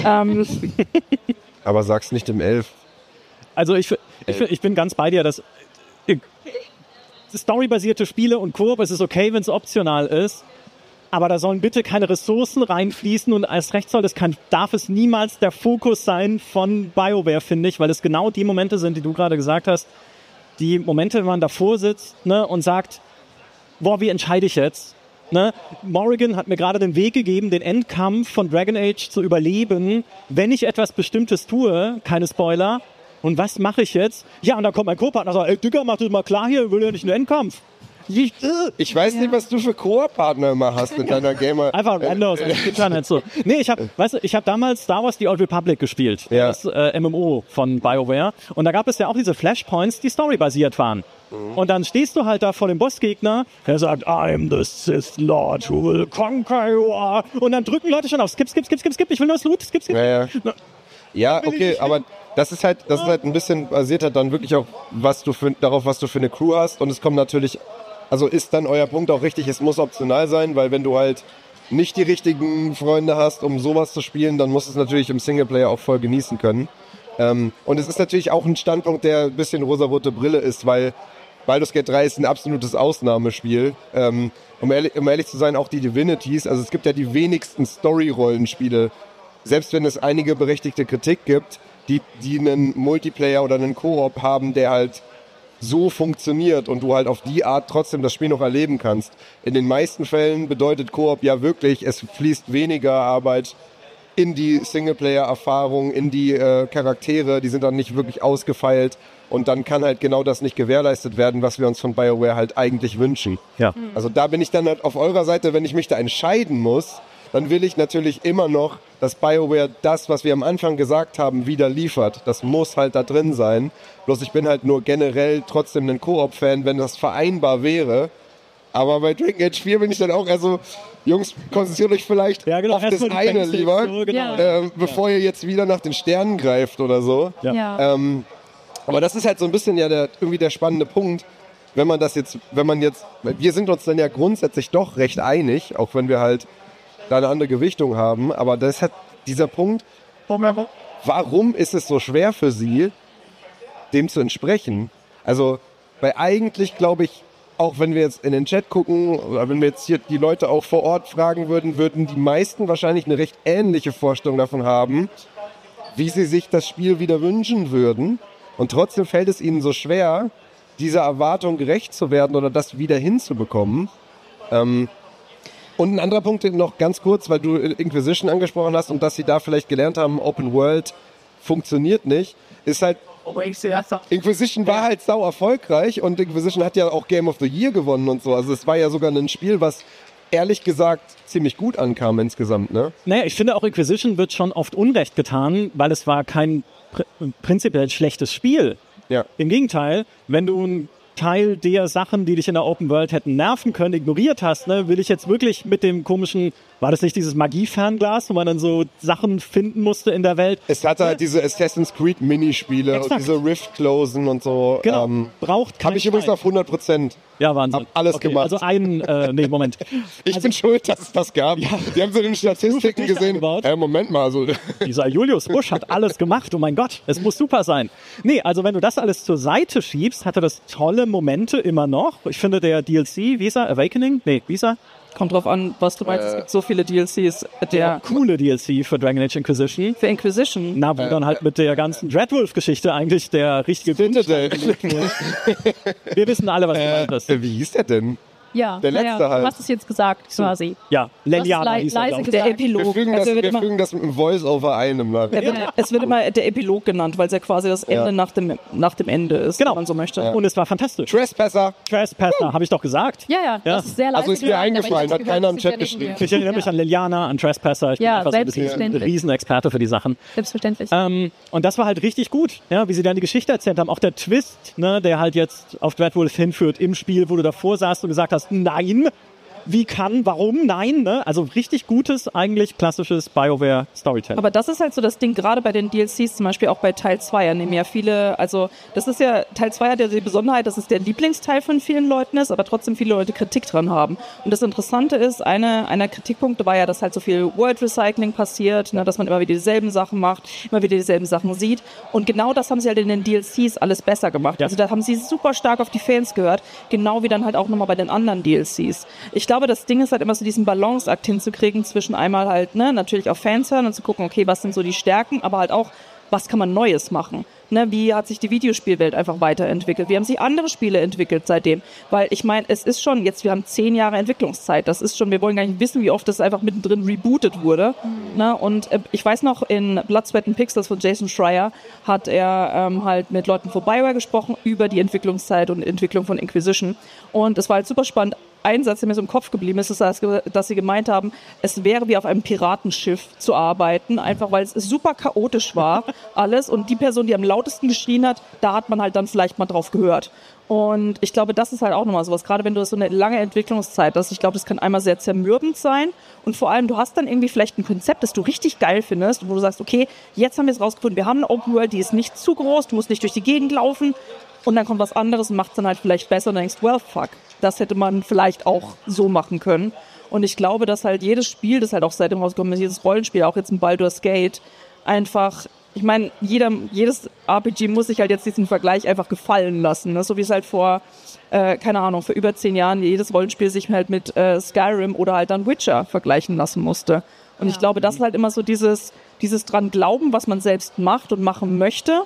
Aber sag's nicht im Elf. Also ich bin ganz bei dir, dass storybasierte Spiele und Koop, es ist okay, wenn es optional ist, aber da sollen bitte keine Ressourcen reinfließen und erst recht darf es niemals der Fokus sein von BioWare, finde ich, weil es genau die Momente sind, die du gerade gesagt hast, die Momente, wenn man davor sitzt, ne, und sagt, wie entscheide ich jetzt? Ne? Morrigan hat mir gerade den Weg gegeben, den Endkampf von Dragon Age zu überleben, wenn ich etwas Bestimmtes tue, keine Spoiler. Und was mache ich jetzt? Ja, und dann kommt mein Co-Partner und sagt, ey Digga, mach das mal klar hier, will ja nicht einen Endkampf. Ich weiß nicht, was du für Co-Partner immer hast in deiner Gamer. Einfach random, das geht ja nicht so. Nee, ich habe damals Star Wars The Old Republic gespielt, das MMO von BioWare. Und da gab es ja auch diese Flashpoints, die storybasiert waren. Und dann stehst du halt da vor dem Bossgegner, der sagt, I am the Sith Lord who will conquer you all. Und dann drücken Leute schon auf skip, ich will nur das Loot, skip. Ja, okay, aber das ist halt ein bisschen basiert halt dann wirklich auch, was du für eine Crew hast. Und es kommt natürlich, also ist dann euer Punkt auch richtig, es muss optional sein, weil wenn du halt nicht die richtigen Freunde hast, um sowas zu spielen, dann musst du es natürlich im Singleplayer auch voll genießen können. Und es ist natürlich auch ein Standpunkt, der ein bisschen rosarote Brille ist, weil Baldur's Gate 3 ist ein absolutes Ausnahmespiel. Um ehrlich zu sein, auch die Divinities, also es gibt ja die wenigsten Story-Rollenspiele, selbst wenn es einige berechtigte Kritik gibt, die einen Multiplayer oder einen Koop haben, der halt so funktioniert und du halt auf die Art trotzdem das Spiel noch erleben kannst. In den meisten Fällen bedeutet Koop ja wirklich, es fließt weniger Arbeit in die Singleplayer-Erfahrung, in die Charaktere, die sind dann nicht wirklich ausgefeilt und dann kann halt genau das nicht gewährleistet werden, was wir uns von BioWare halt eigentlich wünschen. Ja. Also da bin ich dann halt auf eurer Seite, wenn ich mich da entscheiden muss, dann will ich natürlich immer noch, dass BioWare das, was wir am Anfang gesagt haben, wieder liefert. Das muss halt da drin sein. Bloß ich bin halt nur generell trotzdem ein Koop-Fan, wenn das vereinbar wäre. Aber bei Dragon Age 4 bin ich dann auch eher so, Jungs, konzentriert euch vielleicht auf das eine lieber, so, genau. bevor ihr jetzt wieder nach den Sternen greift oder so. Ja. Aber das ist halt so ein bisschen ja irgendwie der spannende Punkt, wenn man wir sind uns dann ja grundsätzlich doch recht einig, auch wenn wir halt da eine andere Gewichtung haben, aber das hat dieser Punkt, warum ist es so schwer für sie, dem zu entsprechen? Also, weil eigentlich glaube ich, auch wenn wir jetzt in den Chat gucken, oder wenn wir jetzt hier die Leute auch vor Ort fragen würden die meisten wahrscheinlich eine recht ähnliche Vorstellung davon haben, wie sie sich das Spiel wieder wünschen würden. Und trotzdem fällt es ihnen so schwer, dieser Erwartung gerecht zu werden oder das wieder hinzubekommen. Und ein anderer Punkt noch ganz kurz, weil du Inquisition angesprochen hast und dass sie da vielleicht gelernt haben, Open World funktioniert nicht, ist halt, Inquisition war halt sau erfolgreich und Inquisition hat ja auch Game of the Year gewonnen und so. Also es war ja sogar ein Spiel, was ehrlich gesagt ziemlich gut ankam insgesamt, ne? Naja, ich finde auch Inquisition wird schon oft Unrecht getan, weil es war kein prinzipiell schlechtes Spiel. Ja. Im Gegenteil, wenn du einen Teil der Sachen, die dich in der Open World hätten nerven können, ignoriert hast, ne, will ich jetzt wirklich mit dem komischen, war das nicht dieses Magie-Fernglas, wo man dann so Sachen finden musste in der Welt? Es hatte halt diese Assassin's Creed Minispiele und diese Rift-Closen und so. Genau, braucht kein Habe ich übrigens auf 100%. Ja, Wahnsinn. Hab alles gemacht. Also Moment. Ich bin schuld, dass es das gab. Ja. Die haben so in den Statistiken gesehen. Moment mal. Also. Dieser Julius Busch hat alles gemacht. Oh mein Gott, es muss super sein. Nee, also wenn du das alles zur Seite schiebst, hatte das tolle Momente immer noch. Ich finde der DLC, wie ist er? Awakening? Nee, wie ist er? Kommt drauf an, was du meinst. Es gibt so viele DLCs. Der coole DLC für Dragon Age Inquisition. Für Inquisition? Na, wo dann halt mit der ganzen Dreadwolf-Geschichte eigentlich der richtige Citadel. Wir wissen alle, was du meintest. Wie hieß der denn? Ja, der letzte halt. Du hast es jetzt gesagt, quasi. Ja, Leliana hieß er, leise der Epilog. Wir fügen das mit dem Voice-Over ein im Nachhinein. Es wird immer der Epilog genannt, weil es ja quasi das Ende nach dem Ende ist, genau, wenn man so möchte. Ja. Und es war fantastisch. Trespasser, habe ich doch gesagt. Ja, das ist sehr leise. Also ist mir eingefallen, hat keiner im Chat geschrieben. Ich erinnere mich an Leliana, an Trespasser. Ich bin einfach so ein bisschen ein Riesenexperte für die Sachen. Selbstverständlich. Und das war halt richtig gut, ja, wie sie dann die Geschichte erzählt haben. Auch der Twist, ne, der halt jetzt auf Dreadwolf hinführt im Spiel, wo du davor saßt und gesagt hast, nein, wie kann, warum, nein, ne? Also richtig gutes, eigentlich klassisches BioWare Storytelling. Aber das ist halt so das Ding, gerade bei den DLCs, zum Beispiel auch bei Teil 2, nehmen ja viele, also das ist ja, Teil 2 hat ja die Besonderheit, dass es der Lieblingsteil von vielen Leuten ist, aber trotzdem viele Leute Kritik dran haben. Und das Interessante ist, einer Kritikpunkte war ja, dass halt so viel World Recycling passiert, ne, dass man immer wieder dieselben Sachen macht, immer wieder dieselben Sachen sieht. Und genau das haben sie halt in den DLCs alles besser gemacht. Ja. Also da haben sie super stark auf die Fans gehört, genau wie dann halt auch nochmal bei den anderen DLCs. Ich glaube, das Ding ist halt immer so diesen Balanceakt hinzukriegen zwischen einmal halt, ne, natürlich auf Fans hören und zu gucken, okay, was sind so die Stärken, aber halt auch, was kann man Neues machen? Ne, wie hat sich die Videospielwelt einfach weiterentwickelt? Wie haben sich andere Spiele entwickelt seitdem? Weil ich meine, es ist schon, jetzt wir haben 10 Jahre Entwicklungszeit, das ist schon, wir wollen gar nicht wissen, wie oft das einfach mittendrin rebootet wurde. Ne? Und ich weiß noch, in Blood, Sweat and Pixels von Jason Schreier hat er halt mit Leuten von BioWare gesprochen über die Entwicklungszeit und Entwicklung von Inquisition. Und es war halt super spannend. Ein Satz, der mir so im Kopf geblieben ist, ist, dass sie gemeint haben, es wäre wie auf einem Piratenschiff zu arbeiten, einfach weil es super chaotisch war, alles. Und die Person, die am lautesten geschrien hat, da hat man halt dann vielleicht mal drauf gehört. Und ich glaube, das ist halt auch nochmal sowas, gerade wenn du so eine lange Entwicklungszeit hast. Ich glaube, das kann einmal sehr zermürbend sein und vor allem, du hast dann irgendwie vielleicht ein Konzept, das du richtig geil findest und wo du sagst, okay, jetzt haben wir es rausgefunden, wir haben eine Open World, die ist nicht zu groß, du musst nicht durch die Gegend laufen und dann kommt was anderes und macht es dann halt vielleicht besser und dann denkst, well, fuck, das hätte man vielleicht auch so machen können. Und ich glaube, dass halt jedes Spiel, das halt auch seitdem rausgekommen ist, jedes Rollenspiel, auch jetzt ein Baldur's Gate, einfach, ich meine, jedes RPG muss sich halt jetzt diesen Vergleich einfach gefallen lassen, ne? So wie es halt vor, keine Ahnung, vor über 10 Jahren jedes Rollenspiel sich halt mit Skyrim oder halt dann Witcher vergleichen lassen musste. Und ich glaube, das ist halt immer so dieses dran glauben, was man selbst macht und machen möchte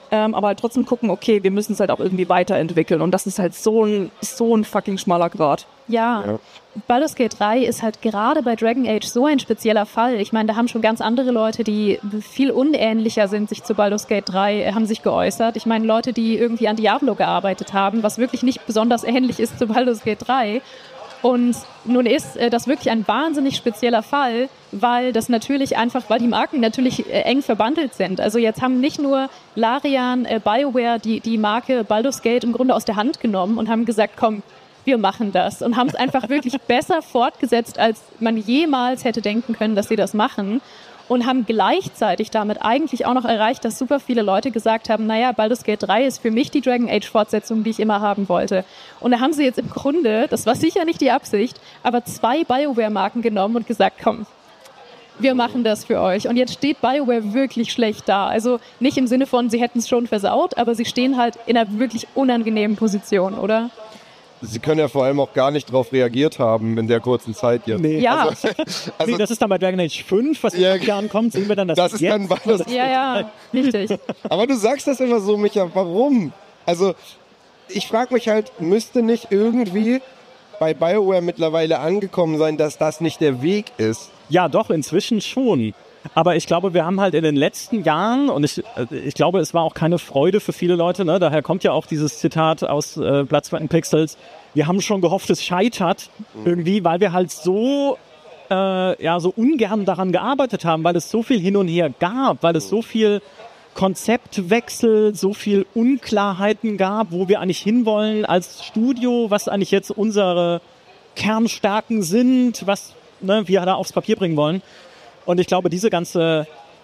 aber halt trotzdem gucken, okay, wir müssen es halt auch irgendwie weiterentwickeln und das ist halt so ein fucking schmaler Grat. Ja. Baldur's Gate 3 ist halt gerade bei Dragon Age so ein spezieller Fall. Ich meine, da haben schon ganz andere Leute, die viel unähnlicher sind sich zu Baldur's Gate 3, haben sich geäußert. Ich meine, Leute, die irgendwie an Diablo gearbeitet haben, was wirklich nicht besonders ähnlich ist zu Baldur's Gate 3. Und nun ist das wirklich ein wahnsinnig spezieller Fall, weil die Marken natürlich eng verbandelt sind. Also jetzt haben nicht nur Larian, BioWare die Marke Baldur's Gate im Grunde aus der Hand genommen und haben gesagt, komm, wir machen das. Und haben es einfach wirklich besser fortgesetzt, als man jemals hätte denken können, dass sie das machen. Und haben gleichzeitig damit eigentlich auch noch erreicht, dass super viele Leute gesagt haben, naja, Baldur's Gate 3 ist für mich die Dragon Age Fortsetzung, die ich immer haben wollte. Und da haben sie jetzt im Grunde, das war sicher nicht die Absicht, aber 2 BioWare-Marken genommen und gesagt, komm, wir machen das für euch. Und jetzt steht BioWare wirklich schlecht da. Also nicht im Sinne von, sie hätten es schon versaut, aber sie stehen halt in einer wirklich unangenehmen Position, oder? Sie können ja vor allem auch gar nicht darauf reagiert haben in der kurzen Zeit jetzt. Nee. Ja. Nee, das ist dann bei Dragon Age 5, was in 8 Jahren kommt, sehen wir dann das ist jetzt. dann Ja, richtig. Aber du sagst das immer so, Micha, warum? Also, ich frage mich halt, müsste nicht irgendwie bei BioWare mittlerweile angekommen sein, dass das nicht der Weg ist? Ja, doch, inzwischen schon. Aber ich glaube, wir haben halt in den letzten Jahren, und ich glaube, es war auch keine Freude für viele Leute, ne? Daher kommt ja auch dieses Zitat aus Blood, Sweat and Pixels, wir haben schon gehofft, es scheitert irgendwie, weil wir halt so ungern daran gearbeitet haben, weil es so viel hin und her gab, weil es so viel Konzeptwechsel, so viel Unklarheiten gab, wo wir eigentlich hinwollen als Studio, was eigentlich jetzt unsere Kernstärken sind, was wir da aufs Papier bringen wollen. Und ich glaube, diese ganze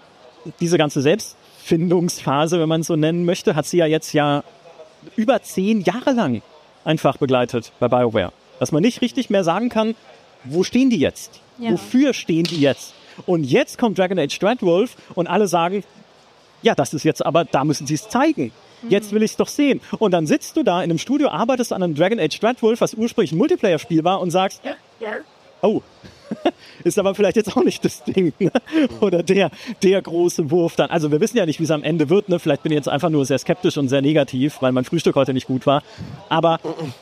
Selbstfindungsphase, wenn man es so nennen möchte, hat sie ja jetzt über 10 Jahre lang einfach begleitet bei BioWare. Dass man nicht richtig mehr sagen kann, wo stehen die jetzt? Ja. Wofür stehen die jetzt? Und jetzt kommt Dragon Age Dreadwolf und alle sagen, ja, das ist jetzt aber, da müssen sie es zeigen. Jetzt will ich es doch sehen. Und dann sitzt du da in einem Studio, arbeitest an einem Dragon Age Dreadwolf, was ursprünglich ein Multiplayer-Spiel war und sagst, oh, ist aber vielleicht jetzt auch nicht das Ding, ne? Oder der große Wurf dann. Also wir wissen ja nicht, wie es am Ende wird. Ne? Vielleicht bin ich jetzt einfach nur sehr skeptisch und sehr negativ, weil mein Frühstück heute nicht gut war. Aber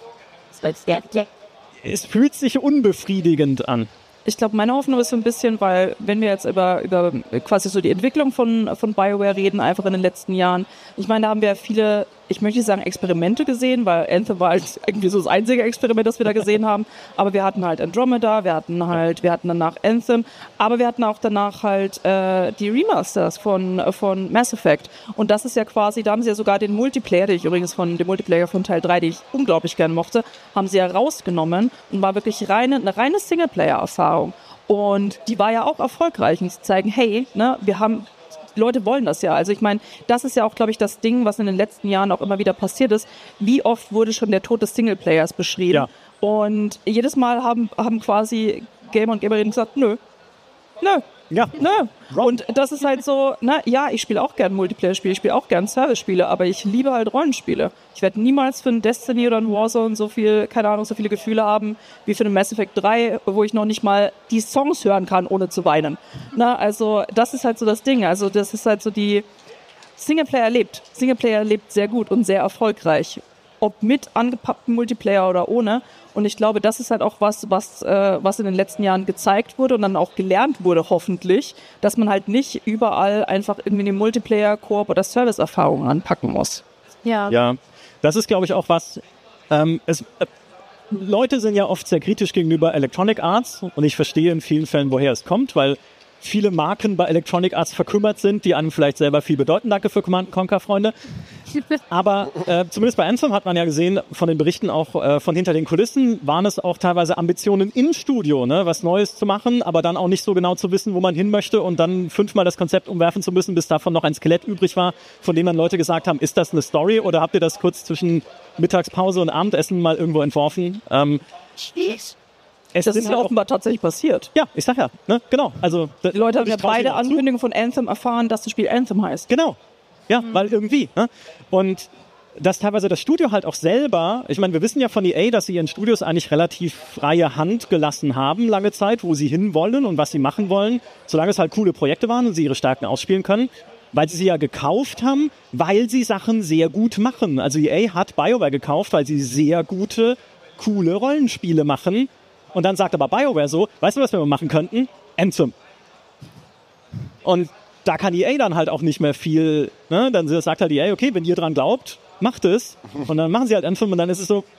es fühlt sich unbefriedigend an. Ich glaube, meine Hoffnung ist so ein bisschen, weil wenn wir jetzt über quasi so die Entwicklung von BioWare reden, einfach in den letzten Jahren, ich meine, da haben wir viele, ich möchte nicht sagen Experimente gesehen, weil Anthem war halt irgendwie so das einzige Experiment, das wir da gesehen haben, aber wir hatten halt Andromeda, wir hatten danach Anthem, aber wir hatten auch danach halt die Remasters von Mass Effect und das ist ja quasi, da haben sie ja sogar den Multiplayer, den Multiplayer von Teil 3, den ich unglaublich gerne mochte, haben sie ja rausgenommen und war wirklich eine reine Singleplayer-Erfahrung. Und die war ja auch erfolgreich, und zu zeigen, hey, ne, die Leute wollen das ja. Also ich meine, das ist ja auch, glaube ich, das Ding, was in den letzten Jahren auch immer wieder passiert ist. Wie oft wurde schon der Tod des Singleplayers beschrieben? Ja. Und jedes Mal haben quasi Gamer und Gamerinnen gesagt, nö. Ja. Nö. Und das ist halt so, ich spiele auch gern Multiplayer-Spiele, ich spiele auch gern Service-Spiele, aber ich liebe halt Rollenspiele. Ich werde niemals für ein Destiny oder ein Warzone so viele Gefühle haben, wie für ein Mass Effect 3, wo ich noch nicht mal die Songs hören kann, ohne zu weinen. Also das ist halt so das Ding. Also das ist halt so die Singleplayer lebt sehr gut und sehr erfolgreich. Ob mit angepapptem Multiplayer oder ohne. Und ich glaube, das ist halt auch was in den letzten Jahren gezeigt wurde und dann auch gelernt wurde, hoffentlich, dass man halt nicht überall einfach irgendwie eine Multiplayer, Koop oder Service-Erfahrung anpacken muss. Ja, das ist, glaube ich, auch was, Leute sind ja oft sehr kritisch gegenüber Electronic Arts und ich verstehe in vielen Fällen, woher es kommt, weil viele Marken bei Electronic Arts verkümmert sind, die einem vielleicht selber viel bedeuten. Danke für Command & Conquer, Freunde. Aber zumindest bei Anthem hat man ja gesehen, von den Berichten auch von hinter den Kulissen, waren es auch teilweise Ambitionen im Studio, ne, was Neues zu machen, aber dann auch nicht so genau zu wissen, wo man hin möchte und dann 5-mal das Konzept umwerfen zu müssen, bis davon noch ein Skelett übrig war, von dem dann Leute gesagt haben, ist das eine Story oder habt ihr das kurz zwischen Mittagspause und Abendessen mal irgendwo entworfen? Das ist ja offenbar tatsächlich passiert. Ja, ich sag ja, ne, genau. Also, die Leute haben ja beide Ankündigungen von Anthem erfahren, dass das Spiel Anthem heißt. Genau. Ja, weil irgendwie. Ne? Und dass teilweise das Studio halt auch selber, ich meine, wir wissen ja von EA, dass sie ihren Studios eigentlich relativ freie Hand gelassen haben, lange Zeit, wo sie hinwollen und was sie machen wollen, solange es halt coole Projekte waren und sie ihre Stärken ausspielen können. weil sie ja gekauft haben, weil sie Sachen sehr gut machen. Also EA hat BioWare gekauft, weil sie sehr gute, coole Rollenspiele machen. Und dann sagt aber BioWare so, weißt du, was wir mal machen könnten? Anthem. Und da kann EA dann halt auch nicht mehr viel, ne? Dann sagt halt EA, okay, wenn ihr dran glaubt, macht es. Und dann machen sie halt Anthem und dann ist es so,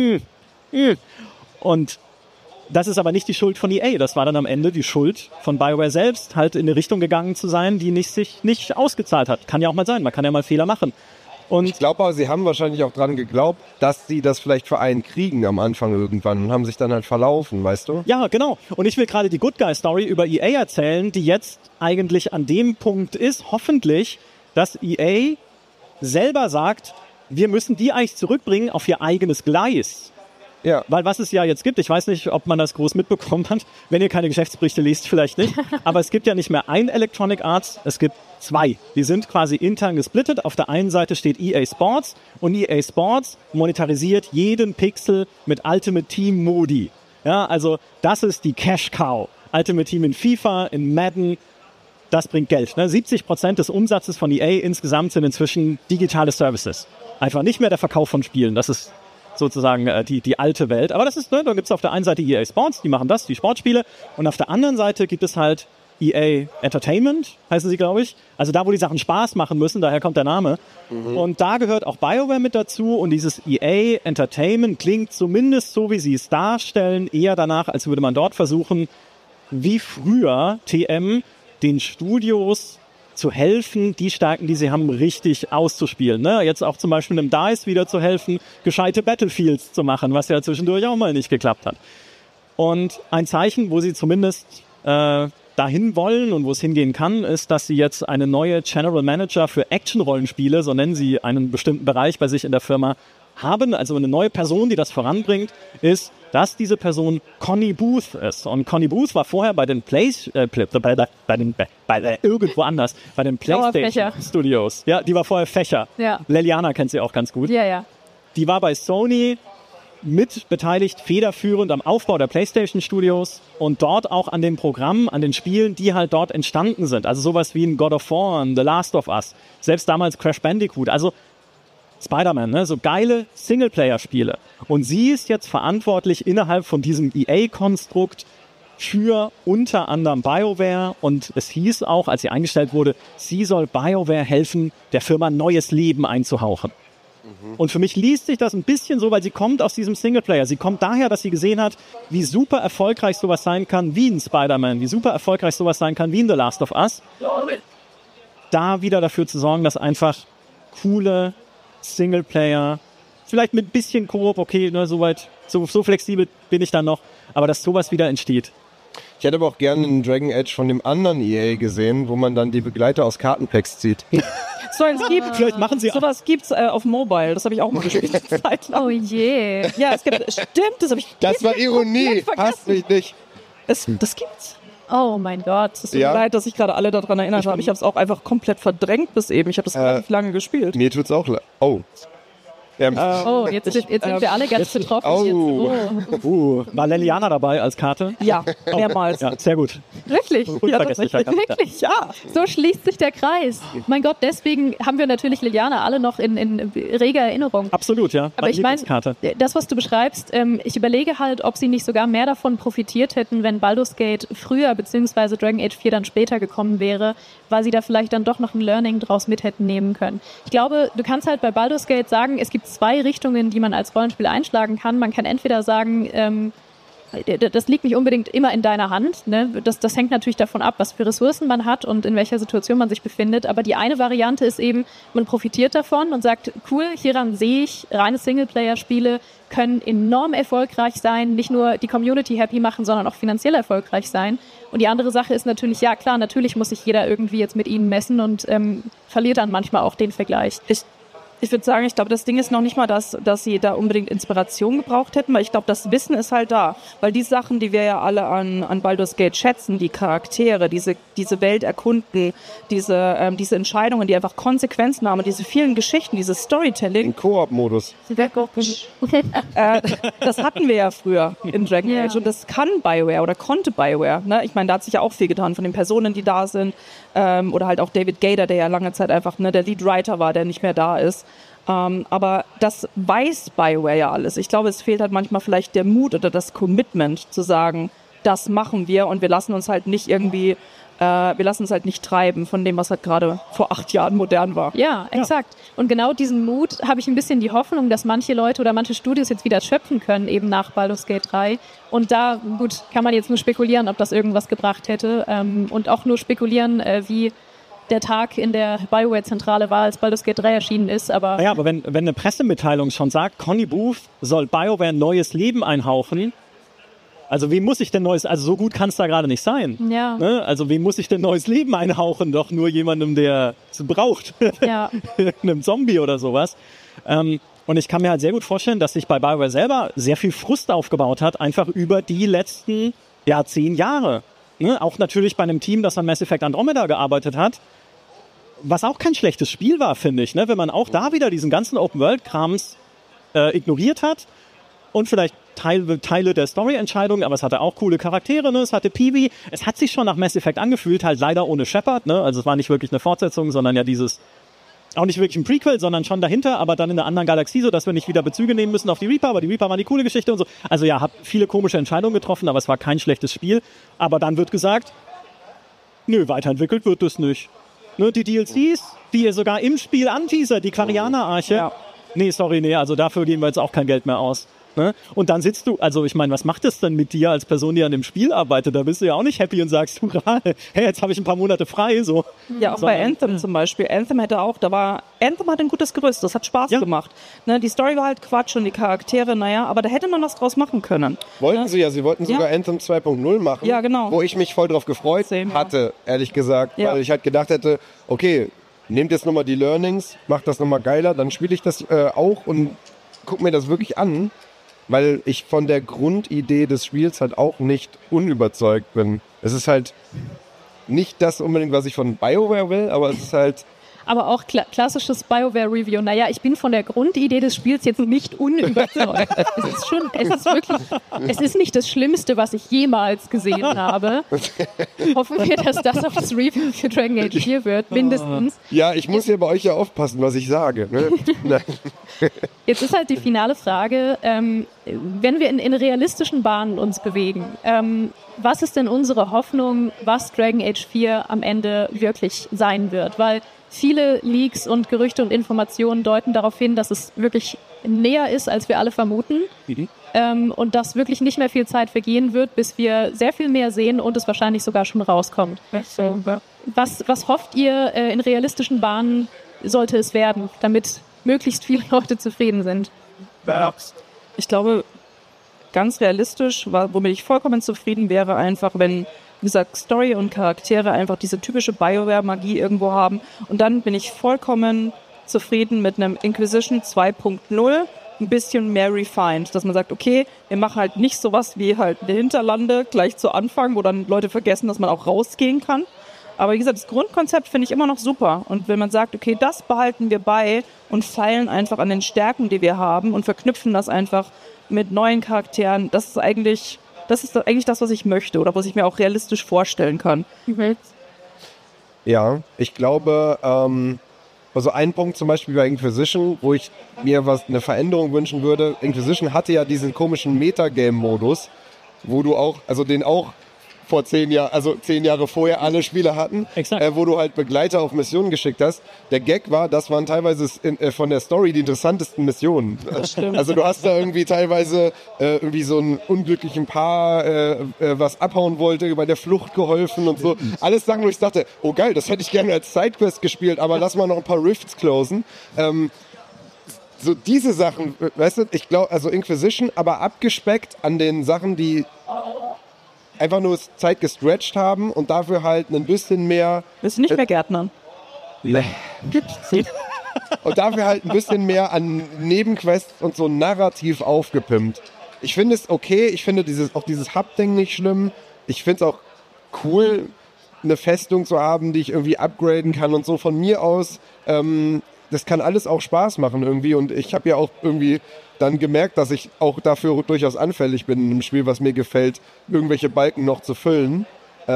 Und das ist aber nicht die Schuld von EA. Das war dann am Ende die Schuld von BioWare selbst, halt in eine Richtung gegangen zu sein, die sich nicht ausgezahlt hat. Kann ja auch mal sein, man kann ja mal Fehler machen. Und ich glaube aber, sie haben wahrscheinlich auch dran geglaubt, dass sie das vielleicht für einen kriegen am Anfang irgendwann und haben sich dann halt verlaufen, weißt du? ja, genau. Und ich will gerade die Good Guy Story über EA erzählen, die jetzt eigentlich an dem Punkt ist, hoffentlich, dass EA selber sagt, wir müssen die eigentlich zurückbringen auf ihr eigenes Gleis. Ja. Weil was es ja jetzt gibt, ich weiß nicht, ob man das groß mitbekommen hat, wenn ihr keine Geschäftsberichte liest, vielleicht nicht, aber es gibt ja nicht mehr ein Electronic Arts, es gibt 2. Die sind quasi intern gesplittet. Auf der einen Seite steht EA Sports und EA Sports monetarisiert jeden Pixel mit Ultimate Team Modi. Ja, also das ist die Cash Cow. Ultimate Team in FIFA, in Madden, das bringt Geld. Ne? 70% des Umsatzes von EA insgesamt sind inzwischen digitale Services. Einfach nicht mehr der Verkauf von Spielen. Das ist sozusagen die alte Welt. Aber das ist, ne, da gibt es auf der einen Seite EA Sports, die machen das, die Sportspiele. Und auf der anderen Seite gibt es halt EA Entertainment, heißen sie, glaube ich. Also da, wo die Sachen Spaß machen müssen, daher kommt der Name. Und da gehört auch BioWare mit dazu. Und dieses EA Entertainment klingt zumindest so, wie sie es darstellen, eher danach, als würde man dort versuchen, wie früher TM den Studios zu helfen, die Stärken, die sie haben, richtig auszuspielen. Ne? Jetzt auch zum Beispiel einem DICE wieder zu helfen, gescheite Battlefields zu machen, was ja zwischendurch auch mal nicht geklappt hat. Und ein Zeichen, wo sie zumindest dahin wollen und wo es hingehen kann, ist, dass sie jetzt eine neue General Manager für Action-Rollenspiele, so nennen sie einen bestimmten Bereich bei sich in der Firma, haben. Also eine neue Person, die das voranbringt, ist, dass diese Person Connie Booth ist. Und Connie Booth war vorher bei den irgendwo anders, bei den PlayStation Studios. Ja, die war vorher Fächer. Ja. Leliana kennt sie auch ganz gut. Ja, ja. Die war bei Sony mit beteiligt, federführend am Aufbau der PlayStation Studios und dort auch an den Programmen, an den Spielen, die halt dort entstanden sind. Also sowas wie ein God of War, ein The Last of Us, selbst damals Crash Bandicoot, also Spider-Man, ne? So geile Singleplayer-Spiele. Und sie ist jetzt verantwortlich innerhalb von diesem EA-Konstrukt für unter anderem BioWare und es hieß auch, als sie eingestellt wurde, sie soll BioWare helfen, der Firma neues Leben einzuhauchen. Und für mich liest sich das ein bisschen so, weil sie kommt aus diesem Singleplayer. Sie kommt daher, dass sie gesehen hat, wie super erfolgreich sowas sein kann wie ein Spider-Man, wie super erfolgreich sowas sein kann wie ein The Last of Us. Da wieder dafür zu sorgen, dass einfach coole Singleplayer, vielleicht mit ein bisschen Koop, okay, ne, so flexibel bin ich dann noch, aber dass sowas wieder entsteht. Ich hätte aber auch gerne einen Dragon Age von dem anderen EA gesehen, wo man dann die Begleiter aus Kartenpacks zieht. Vielleicht machen sie sowas gibt's auf Mobile, das habe ich auch mal gespielt. Zeit lang. Oh je. Ja, es gibt, stimmt, das habe ich. Das war Ironie, passt mich nicht. Das gibt's. Oh mein Gott. Es tut mir leid, dass ich gerade alle daran erinnert habe. Ich habe es auch einfach komplett verdrängt bis eben. Ich habe das relativ lange gespielt. Mir tut's auch leid. Oh. Oh, jetzt sind wir alle ganz betroffen. War Leliana dabei als Karte? Ja, mehrmals. Ja, sehr gut. Wirklich? Unvergesslichkeit. Wirklich? Ja. So schließt sich der Kreis. Mein Gott, deswegen haben wir natürlich Liliana alle noch in reger Erinnerung. Absolut, ja. Aber ich meine, das, was du beschreibst, ich überlege halt, ob sie nicht sogar mehr davon profitiert hätten, wenn Baldur's Gate früher bzw. Dragon Age 4 dann später gekommen wäre, weil sie da vielleicht dann doch noch ein Learning draus mit hätten nehmen können. Ich glaube, du kannst halt bei Baldur's Gate sagen, es gibt 2 Richtungen, die man als Rollenspiel einschlagen kann. Man kann entweder sagen, das liegt nicht unbedingt immer in deiner Hand. Ne? Das hängt natürlich davon ab, was für Ressourcen man hat und in welcher Situation man sich befindet. Aber die eine Variante ist eben, man profitiert davon und sagt, cool, hieran sehe ich, reine Singleplayer-Spiele können enorm erfolgreich sein, nicht nur die Community happy machen, sondern auch finanziell erfolgreich sein. Und die andere Sache ist natürlich, ja klar, natürlich muss sich jeder irgendwie jetzt mit ihnen messen und verliert dann manchmal auch den Vergleich. Ich würde sagen, ich glaube, das Ding ist noch nicht mal, dass sie da unbedingt Inspiration gebraucht hätten, weil ich glaube, das Wissen ist halt da. Weil die Sachen, die wir ja alle an Baldur's Gate schätzen, die Charaktere, diese Welt erkunden, diese Entscheidungen, die einfach Konsequenzen haben, diese vielen Geschichten, dieses Storytelling. Im Koop-Modus. Das hatten wir ja früher in Dragon Age und das kann BioWare oder konnte BioWare. Ne? Ich meine, da hat sich ja auch viel getan von den Personen, die da sind, oder halt auch David Gaider, der ja lange Zeit einfach der Lead-Writer war, der nicht mehr da ist. Aber das weiß BioWare ja alles. Ich glaube, es fehlt halt manchmal vielleicht der Mut oder das Commitment zu sagen, das machen wir und wir lassen uns halt nicht irgendwie, treiben von dem, was halt gerade vor 8 Jahren modern war. Ja, exakt. Und genau diesen Mut habe ich ein bisschen die Hoffnung, dass manche Leute oder manche Studios jetzt wieder schöpfen können, eben nach Baldur's Gate 3. Und da, gut, kann man jetzt nur spekulieren, ob das irgendwas gebracht hätte. Und auch nur spekulieren, wie der Tag in der BioWare-Zentrale war, als Baldur's Gate 3 erschienen ist. Aber naja, aber wenn eine Pressemitteilung schon sagt, Conny Booth soll BioWare ein neues Leben einhauchen, also wem muss ich denn neues, also so gut kann es da gerade nicht sein. Ja. Ne? Also wem muss ich denn neues Leben einhauchen? Doch nur jemandem, der es braucht. Ja. Einem Zombie oder sowas. Und ich kann mir halt sehr gut vorstellen, dass sich bei BioWare selber sehr viel Frust aufgebaut hat, einfach über die letzten 10 Jahre. Ne? Auch natürlich bei einem Team, das an Mass Effect Andromeda gearbeitet hat, was auch kein schlechtes Spiel war, finde ich. Ne? Wenn man auch da wieder diesen ganzen Open-World-Krams ignoriert hat und vielleicht Teile der Story-Entscheidungen, aber es hatte auch coole Charaktere, ne? Es hatte Peewee, es hat sich schon nach Mass Effect angefühlt, halt leider ohne Shepard, ne? Also es war nicht wirklich eine Fortsetzung, sondern ja auch nicht wirklich ein Prequel, sondern schon dahinter, aber dann in einer anderen Galaxie, so dass wir nicht wieder Bezüge nehmen müssen auf die Reaper, aber die Reaper waren die coole Geschichte und so. Also ja, hab viele komische Entscheidungen getroffen, aber es war kein schlechtes Spiel. Aber dann wird gesagt, nö, weiterentwickelt wird es nicht. Ne, die DLCs, die ihr sogar im Spiel anteasert, die Clariana-Arche. Ja. Also dafür geben wir jetzt auch kein Geld mehr aus. Ne? Und dann sitzt du, also ich meine, was macht das denn mit dir als Person, die an dem Spiel arbeitet? Da bist du ja auch nicht happy und sagst, hurra, hey, jetzt habe ich ein paar Monate frei. So. Ja, auch bei Anthem zum Beispiel. Anthem hatte ein gutes Gerüst, das hat Spaß gemacht. Ne, die Story war halt Quatsch und die Charaktere, aber da hätte man was draus machen können. Sie wollten sogar Anthem 2.0 machen, ja, genau. Wo ich mich voll drauf gefreut hatte, ehrlich gesagt, weil ich halt gedacht hätte, okay, nehmt jetzt nochmal die Learnings, macht das nochmal geiler, dann spiele ich das auch und guck mir das wirklich an. Weil ich von der Grundidee des Spiels halt auch nicht unüberzeugt bin. Es ist halt nicht das unbedingt, was ich von BioWare will, aber es ist halt... Aber auch klassisches BioWare-Review. Naja, ich bin von der Grundidee des Spiels jetzt nicht unüberzeugt. Es ist nicht das Schlimmste, was ich jemals gesehen habe. Hoffen wir, dass das auch das Review für Dragon Age 4 wird, mindestens. Ja, ich muss ja bei euch ja aufpassen, was ich sage. Ne? Jetzt ist halt die finale Frage, wenn wir in realistischen Bahnen uns bewegen, was ist denn unsere Hoffnung, was Dragon Age 4 am Ende wirklich sein wird? Weil viele Leaks und Gerüchte und Informationen deuten darauf hin, dass es wirklich näher ist, als wir alle vermuten. Und dass wirklich nicht mehr viel Zeit vergehen wird, bis wir sehr viel mehr sehen und es wahrscheinlich sogar schon rauskommt. Was hofft ihr, in realistischen Bahnen sollte es werden, damit möglichst viele Leute zufrieden sind? Ich glaube, ganz realistisch, womit ich vollkommen zufrieden wäre, einfach, wenn, wie gesagt, Story und Charaktere einfach diese typische BioWare-Magie irgendwo haben. Und dann bin ich vollkommen zufrieden mit einem Inquisition 2.0, ein bisschen mehr refined, dass man sagt, okay, wir machen halt nicht sowas wie halt eine Hinterlande gleich zu Anfang, wo dann Leute vergessen, dass man auch rausgehen kann. Aber wie gesagt, das Grundkonzept finde ich immer noch super. Und wenn man sagt, okay, das behalten wir bei und feilen einfach an den Stärken, die wir haben und verknüpfen das einfach mit neuen Charakteren, das ist eigentlich das, was ich möchte oder was ich mir auch realistisch vorstellen kann. Ja, ich glaube, also ein Punkt zum Beispiel bei Inquisition, wo ich mir eine Veränderung wünschen würde. Inquisition hatte ja diesen komischen Metagame-Modus, wo du auch, also den auch vor 10 Jahren, also 10 Jahre vorher alle Spieler hatten, wo du halt Begleiter auf Missionen geschickt hast. Der Gag war, das waren teilweise von der Story die interessantesten Missionen. Also du hast da irgendwie teilweise irgendwie so einen unglücklichen Paar, was abhauen wollte, bei der Flucht geholfen und so. Alles Sachen, wo ich dachte, oh geil, das hätte ich gerne als Sidequest gespielt, aber lass mal noch ein paar Rifts closen. So diese Sachen, weißt du, ich glaube, also Inquisition, aber abgespeckt an den Sachen, die einfach nur Zeit gestretched haben und dafür halt ein bisschen mehr... Willst du nicht mehr Gärtnern? Nee. und dafür halt ein bisschen mehr an Nebenquests und so narrativ aufgepimpt. Ich finde es okay, ich finde auch dieses Hub-Ding nicht schlimm. Ich finde es auch cool, eine Festung zu haben, die ich irgendwie upgraden kann und so von mir aus. Das kann alles auch Spaß machen irgendwie und ich habe ja auch irgendwie dann gemerkt, dass ich auch dafür durchaus anfällig bin in einem Spiel, was mir gefällt, irgendwelche Balken noch zu füllen.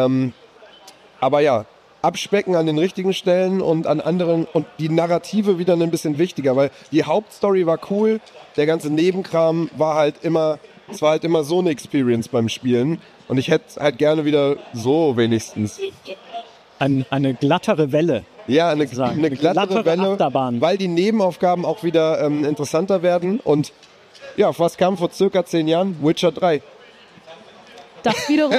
Aber ja, abspecken an den richtigen Stellen und an anderen und die Narrative wieder ein bisschen wichtiger, weil die Hauptstory war cool, der ganze Nebenkram war halt immer so eine Experience beim Spielen und ich hätte halt gerne wieder so wenigstens. Eine glattere Welle. Ja, eine glattere Welle, Achterbahn. weil die Nebenaufgaben auch wieder interessanter werden und ja, was kam vor circa 10 Jahren? Witcher 3. Das wiederum,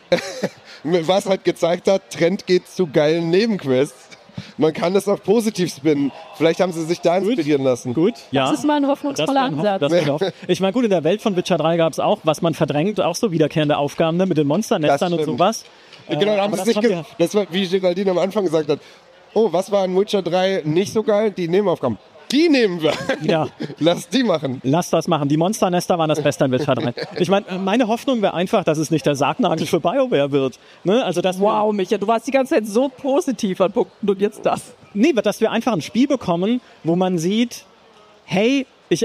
Was halt gezeigt hat, Trend geht zu geilen Nebenquests. Man kann das auch positiv spinnen. Vielleicht haben sie sich da inspirieren lassen. Gut, ja. das ist mal ein hoffnungsvoller Ansatz. Ich meine, gut, in der Welt von Witcher 3 gab es auch, was man verdrängt, auch so wiederkehrende Aufgaben, ne, mit den Monsternestern und sowas. Genau, da haben sie sich das war, wie Geraldine am Anfang gesagt hat, oh, was war in Witcher 3 nicht so geil? Die Nebenaufgaben. Die nehmen wir. Ja. Lass die machen. Lass das machen. Die Monsternester waren das Beste an Witcher 3. Ich meine, meine Hoffnung wäre einfach, dass es nicht der Sargnagel für BioWare wird. Ne? Also, Wow, Micha, du warst die ganze Zeit so positiv an Punkten und jetzt das. Nee, dass wir einfach ein Spiel bekommen, wo man sieht, hey,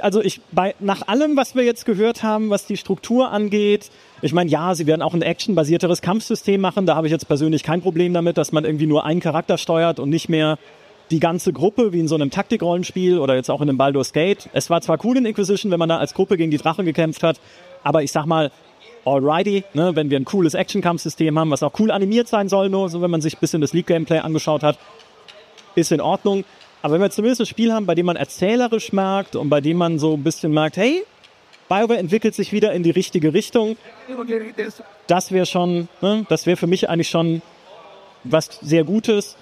nach allem, was wir jetzt gehört haben, was die Struktur angeht, ich meine, ja, sie werden auch ein actionbasierteres Kampfsystem machen, da habe ich jetzt persönlich kein Problem damit, dass man irgendwie nur einen Charakter steuert und nicht mehr die ganze Gruppe, wie in so einem Taktikrollenspiel oder jetzt auch in einem Baldur's Gate. Es war zwar cool in Inquisition, wenn man da als Gruppe gegen die Drachen gekämpft hat, aber ich sag mal, alrighty, ne, wenn wir ein cooles Action-Kampfsystem haben, was auch cool animiert sein soll, nur so wenn man sich ein bisschen das League-Gameplay angeschaut hat, ist in Ordnung. Aber wenn wir zumindest ein Spiel haben, bei dem man erzählerisch merkt und bei dem man so ein bisschen merkt, hey, BioWare entwickelt sich wieder in die richtige Richtung, das wäre schon, ne, das wäre für mich eigentlich schon was sehr Gutes.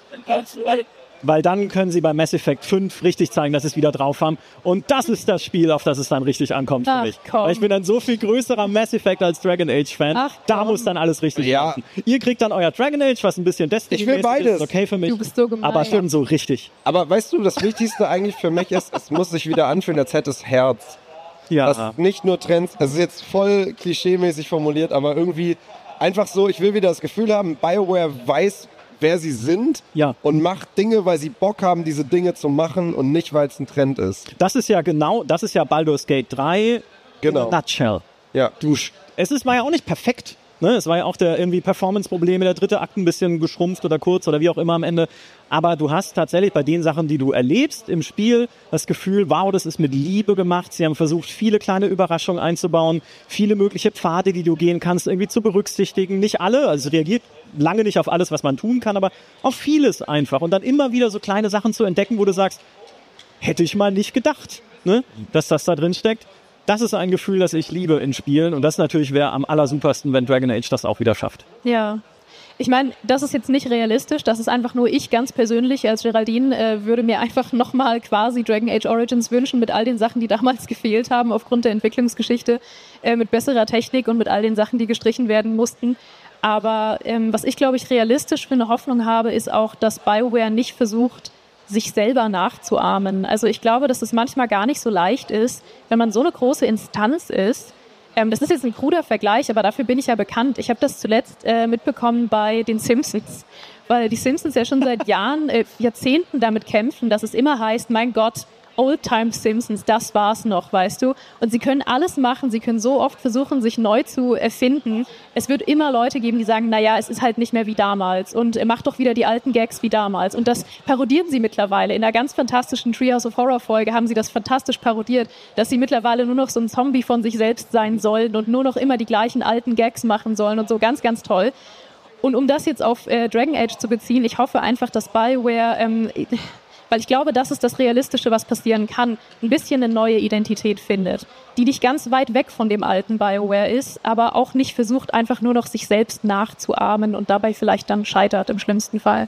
Weil dann können sie bei Mass Effect 5 richtig zeigen, dass sie es wieder drauf haben. Und das ist das Spiel, auf das es dann richtig ankommt für mich. Weil ich bin ein so viel größerer Mass Effect als Dragon Age Fan. Da muss dann alles richtig laufen. Ihr kriegt dann euer Dragon Age, was ein bisschen Destiny ist, okay für mich. Du bist so gemein. Aber schon so richtig. Aber weißt du, das Wichtigste eigentlich für mich ist, es muss sich wieder anfühlen, als hätte es Herz. Ja. Das nicht nur Trends, das ist jetzt voll klischeemäßig formuliert, aber irgendwie einfach so, ich will wieder das Gefühl haben, BioWare weiß, wer sie sind und macht Dinge, weil sie Bock haben, diese Dinge zu machen und nicht, weil es ein Trend ist. Das ist ja Baldur's Gate 3 in a nutshell. Ja. Es war ja auch nicht perfekt. Ne? Es war ja auch der irgendwie Performance-Probleme, der dritte Akt ein bisschen geschrumpft oder kurz oder wie auch immer am Ende. Aber du hast tatsächlich bei den Sachen, die du erlebst im Spiel, das Gefühl, wow, das ist mit Liebe gemacht. Sie haben versucht, viele kleine Überraschungen einzubauen, viele mögliche Pfade, die du gehen kannst, irgendwie zu berücksichtigen. Nicht alle, also reagiert lange nicht auf alles, was man tun kann, aber auf vieles einfach. Und dann immer wieder so kleine Sachen zu entdecken, wo du sagst, hätte ich mal nicht gedacht, ne, dass das da drin steckt. Das ist ein Gefühl, das ich liebe in Spielen. Und das natürlich wäre am allersupersten, wenn Dragon Age das auch wieder schafft. Ja. Ich meine, das ist jetzt nicht realistisch, das ist einfach nur ich ganz persönlich als Geraldine würde mir einfach nochmal quasi Dragon Age Origins wünschen mit all den Sachen, die damals gefehlt haben aufgrund der Entwicklungsgeschichte, mit besserer Technik und mit all den Sachen, die gestrichen werden mussten. Aber was ich, glaube ich, realistisch für eine Hoffnung habe, ist auch, dass BioWare nicht versucht, sich selber nachzuahmen. Also ich glaube, dass es manchmal gar nicht so leicht ist, wenn man so eine große Instanz ist. Das ist jetzt ein kruder Vergleich, aber dafür bin ich ja bekannt. Ich habe das zuletzt mitbekommen bei den Simpsons, weil die Simpsons ja schon seit Jahren, Jahrzehnten damit kämpfen, dass es immer heißt, mein Gott, Old-Time Simpsons, das war's noch, weißt du? Und sie können alles machen, sie können so oft versuchen, sich neu zu erfinden. Es wird immer Leute geben, die sagen, naja, es ist halt nicht mehr wie damals und macht doch wieder die alten Gags wie damals. Und das parodieren sie mittlerweile. In einer ganz fantastischen Treehouse of Horror Folge haben sie das fantastisch parodiert, dass sie mittlerweile nur noch so ein Zombie von sich selbst sein sollen und nur noch immer die gleichen alten Gags machen sollen und so, ganz, ganz toll. Und um das jetzt auf Dragon Age zu beziehen, ich hoffe einfach, dass BioWare weil ich glaube, das ist das Realistische, was passieren kann, ein bisschen eine neue Identität findet, die nicht ganz weit weg von dem alten BioWare ist, aber auch nicht versucht, einfach nur noch sich selbst nachzuahmen und dabei vielleicht dann scheitert im schlimmsten Fall.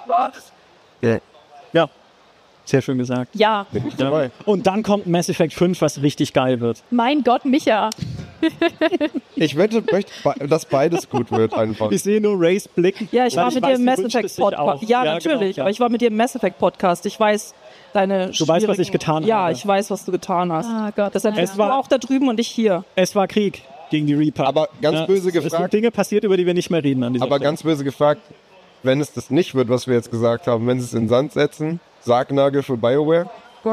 Ja, sehr schön gesagt. Ja. Und dann kommt Mass Effect 5, was richtig geil wird. Mein Gott, Micha. Ich möchte, dass beides gut wird einfach. Ich sehe nur Rays Blick. Ja, ich war mit dir im Mass sie wünscht es Effect sich auch. Podcast. Ja, natürlich. Genau, ja. Aber ich war mit dir im Mass Effect Podcast. Ich weiß deine Du weißt, was ich getan habe. Ja, ich weiß, was du getan hast. Ah Gott. Deshalb ja. bist du auch da drüben und ich hier. Es war Krieg gegen die Reaper. Aber ganz böse Es sind gefragt, Dinge passiert, über die wir nicht mehr reden an dieser aber Stelle. ganz böse gefragt, wenn es das nicht wird, was wir jetzt gesagt haben, wenn sie es in den Sand setzen, Sargnagel für BioWare.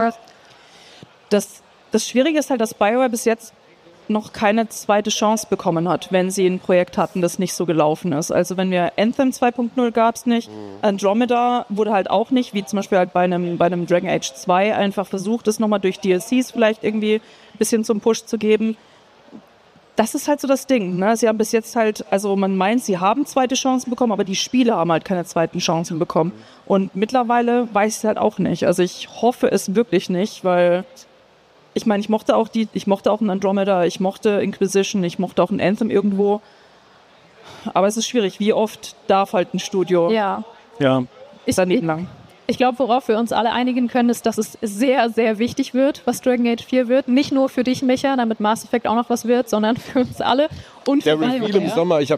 Das Schwierige ist halt, dass BioWare bis jetzt noch keine zweite Chance bekommen hat, wenn sie ein Projekt hatten, das nicht so gelaufen ist. Also wenn wir Anthem 2.0 gab es nicht, Andromeda wurde halt auch nicht, wie zum Beispiel halt bei einem Dragon Age 2 einfach versucht, es nochmal durch DLCs vielleicht irgendwie ein bisschen zum Push zu geben. Das ist halt so das Ding, ne? Sie haben bis jetzt halt, also man meint, sie haben zweite Chancen bekommen, aber die Spieler haben halt keine zweiten Chancen bekommen. Und mittlerweile weiß ich es halt auch nicht. Also ich hoffe es wirklich nicht, weil ich meine, ich mochte auch einen Andromeda, ich mochte Inquisition, ich mochte auch ein Anthem irgendwo. Aber es ist schwierig. Wie oft darf halt ein Studio Ja. Ja. daneben lang? Ich glaube, worauf wir uns alle einigen können, ist, dass es sehr, sehr wichtig wird, was Dragon Age 4 wird. Nicht nur für dich, Micha, damit Mass Effect auch noch was wird, sondern für uns alle und Der für Reveal im BioWare. Sommer, ich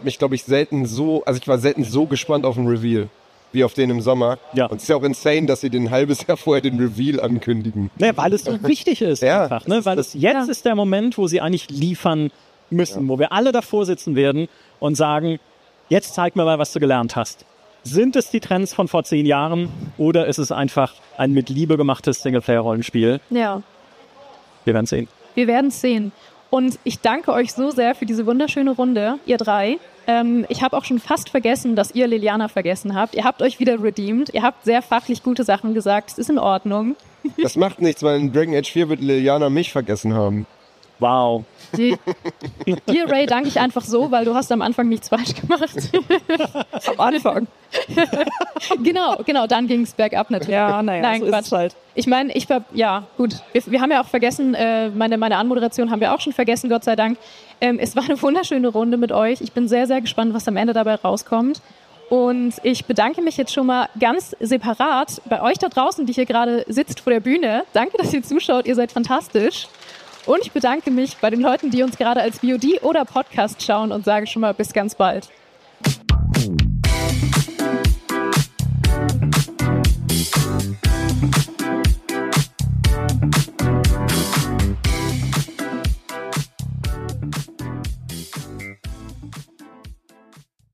war selten so gespannt auf den Reveal, wie auf den im Sommer. Ja. Und es ist ja auch insane, dass sie den ein halbes Jahr vorher den Reveal ankündigen. Naja, weil es so wichtig ist Ja, einfach, ne? Weil jetzt ist der Moment, wo sie eigentlich liefern müssen, wo wir alle davor sitzen werden und sagen, jetzt zeig mir mal, was du gelernt hast. Sind es die Trends von vor 10 Jahren oder ist es einfach ein mit Liebe gemachtes Singleplayer-Rollenspiel? Ja, Wir werden sehen. wir werden es sehen. Und ich danke euch so sehr für diese wunderschöne Runde, ihr drei. Ich habe auch schon fast vergessen, dass ihr Liliana vergessen habt. Ihr habt euch wieder redeemed. Ihr habt sehr fachlich gute Sachen gesagt. Es ist in Ordnung. Das macht nichts, weil in Dragon Age 4 wird Liliana mich vergessen haben. Wow. Dir, Ray, danke ich einfach so, weil du hast am Anfang nichts falsch gemacht. Am Anfang. Genau, dann ging es bergab natürlich. Ja, naja, Nein, so ist es halt. Ich meine, ja, gut. Wir haben ja auch vergessen, meine Anmoderation haben wir auch schon vergessen, Gott sei Dank. Es war eine wunderschöne Runde mit euch. Ich bin sehr, sehr gespannt, was am Ende dabei rauskommt. Und ich bedanke mich jetzt schon mal ganz separat bei euch da draußen, die hier gerade sitzt vor der Bühne. Danke, dass ihr zuschaut. Ihr seid fantastisch. Und ich bedanke mich bei den Leuten, die uns gerade als VOD oder Podcast schauen und sage schon mal bis ganz bald.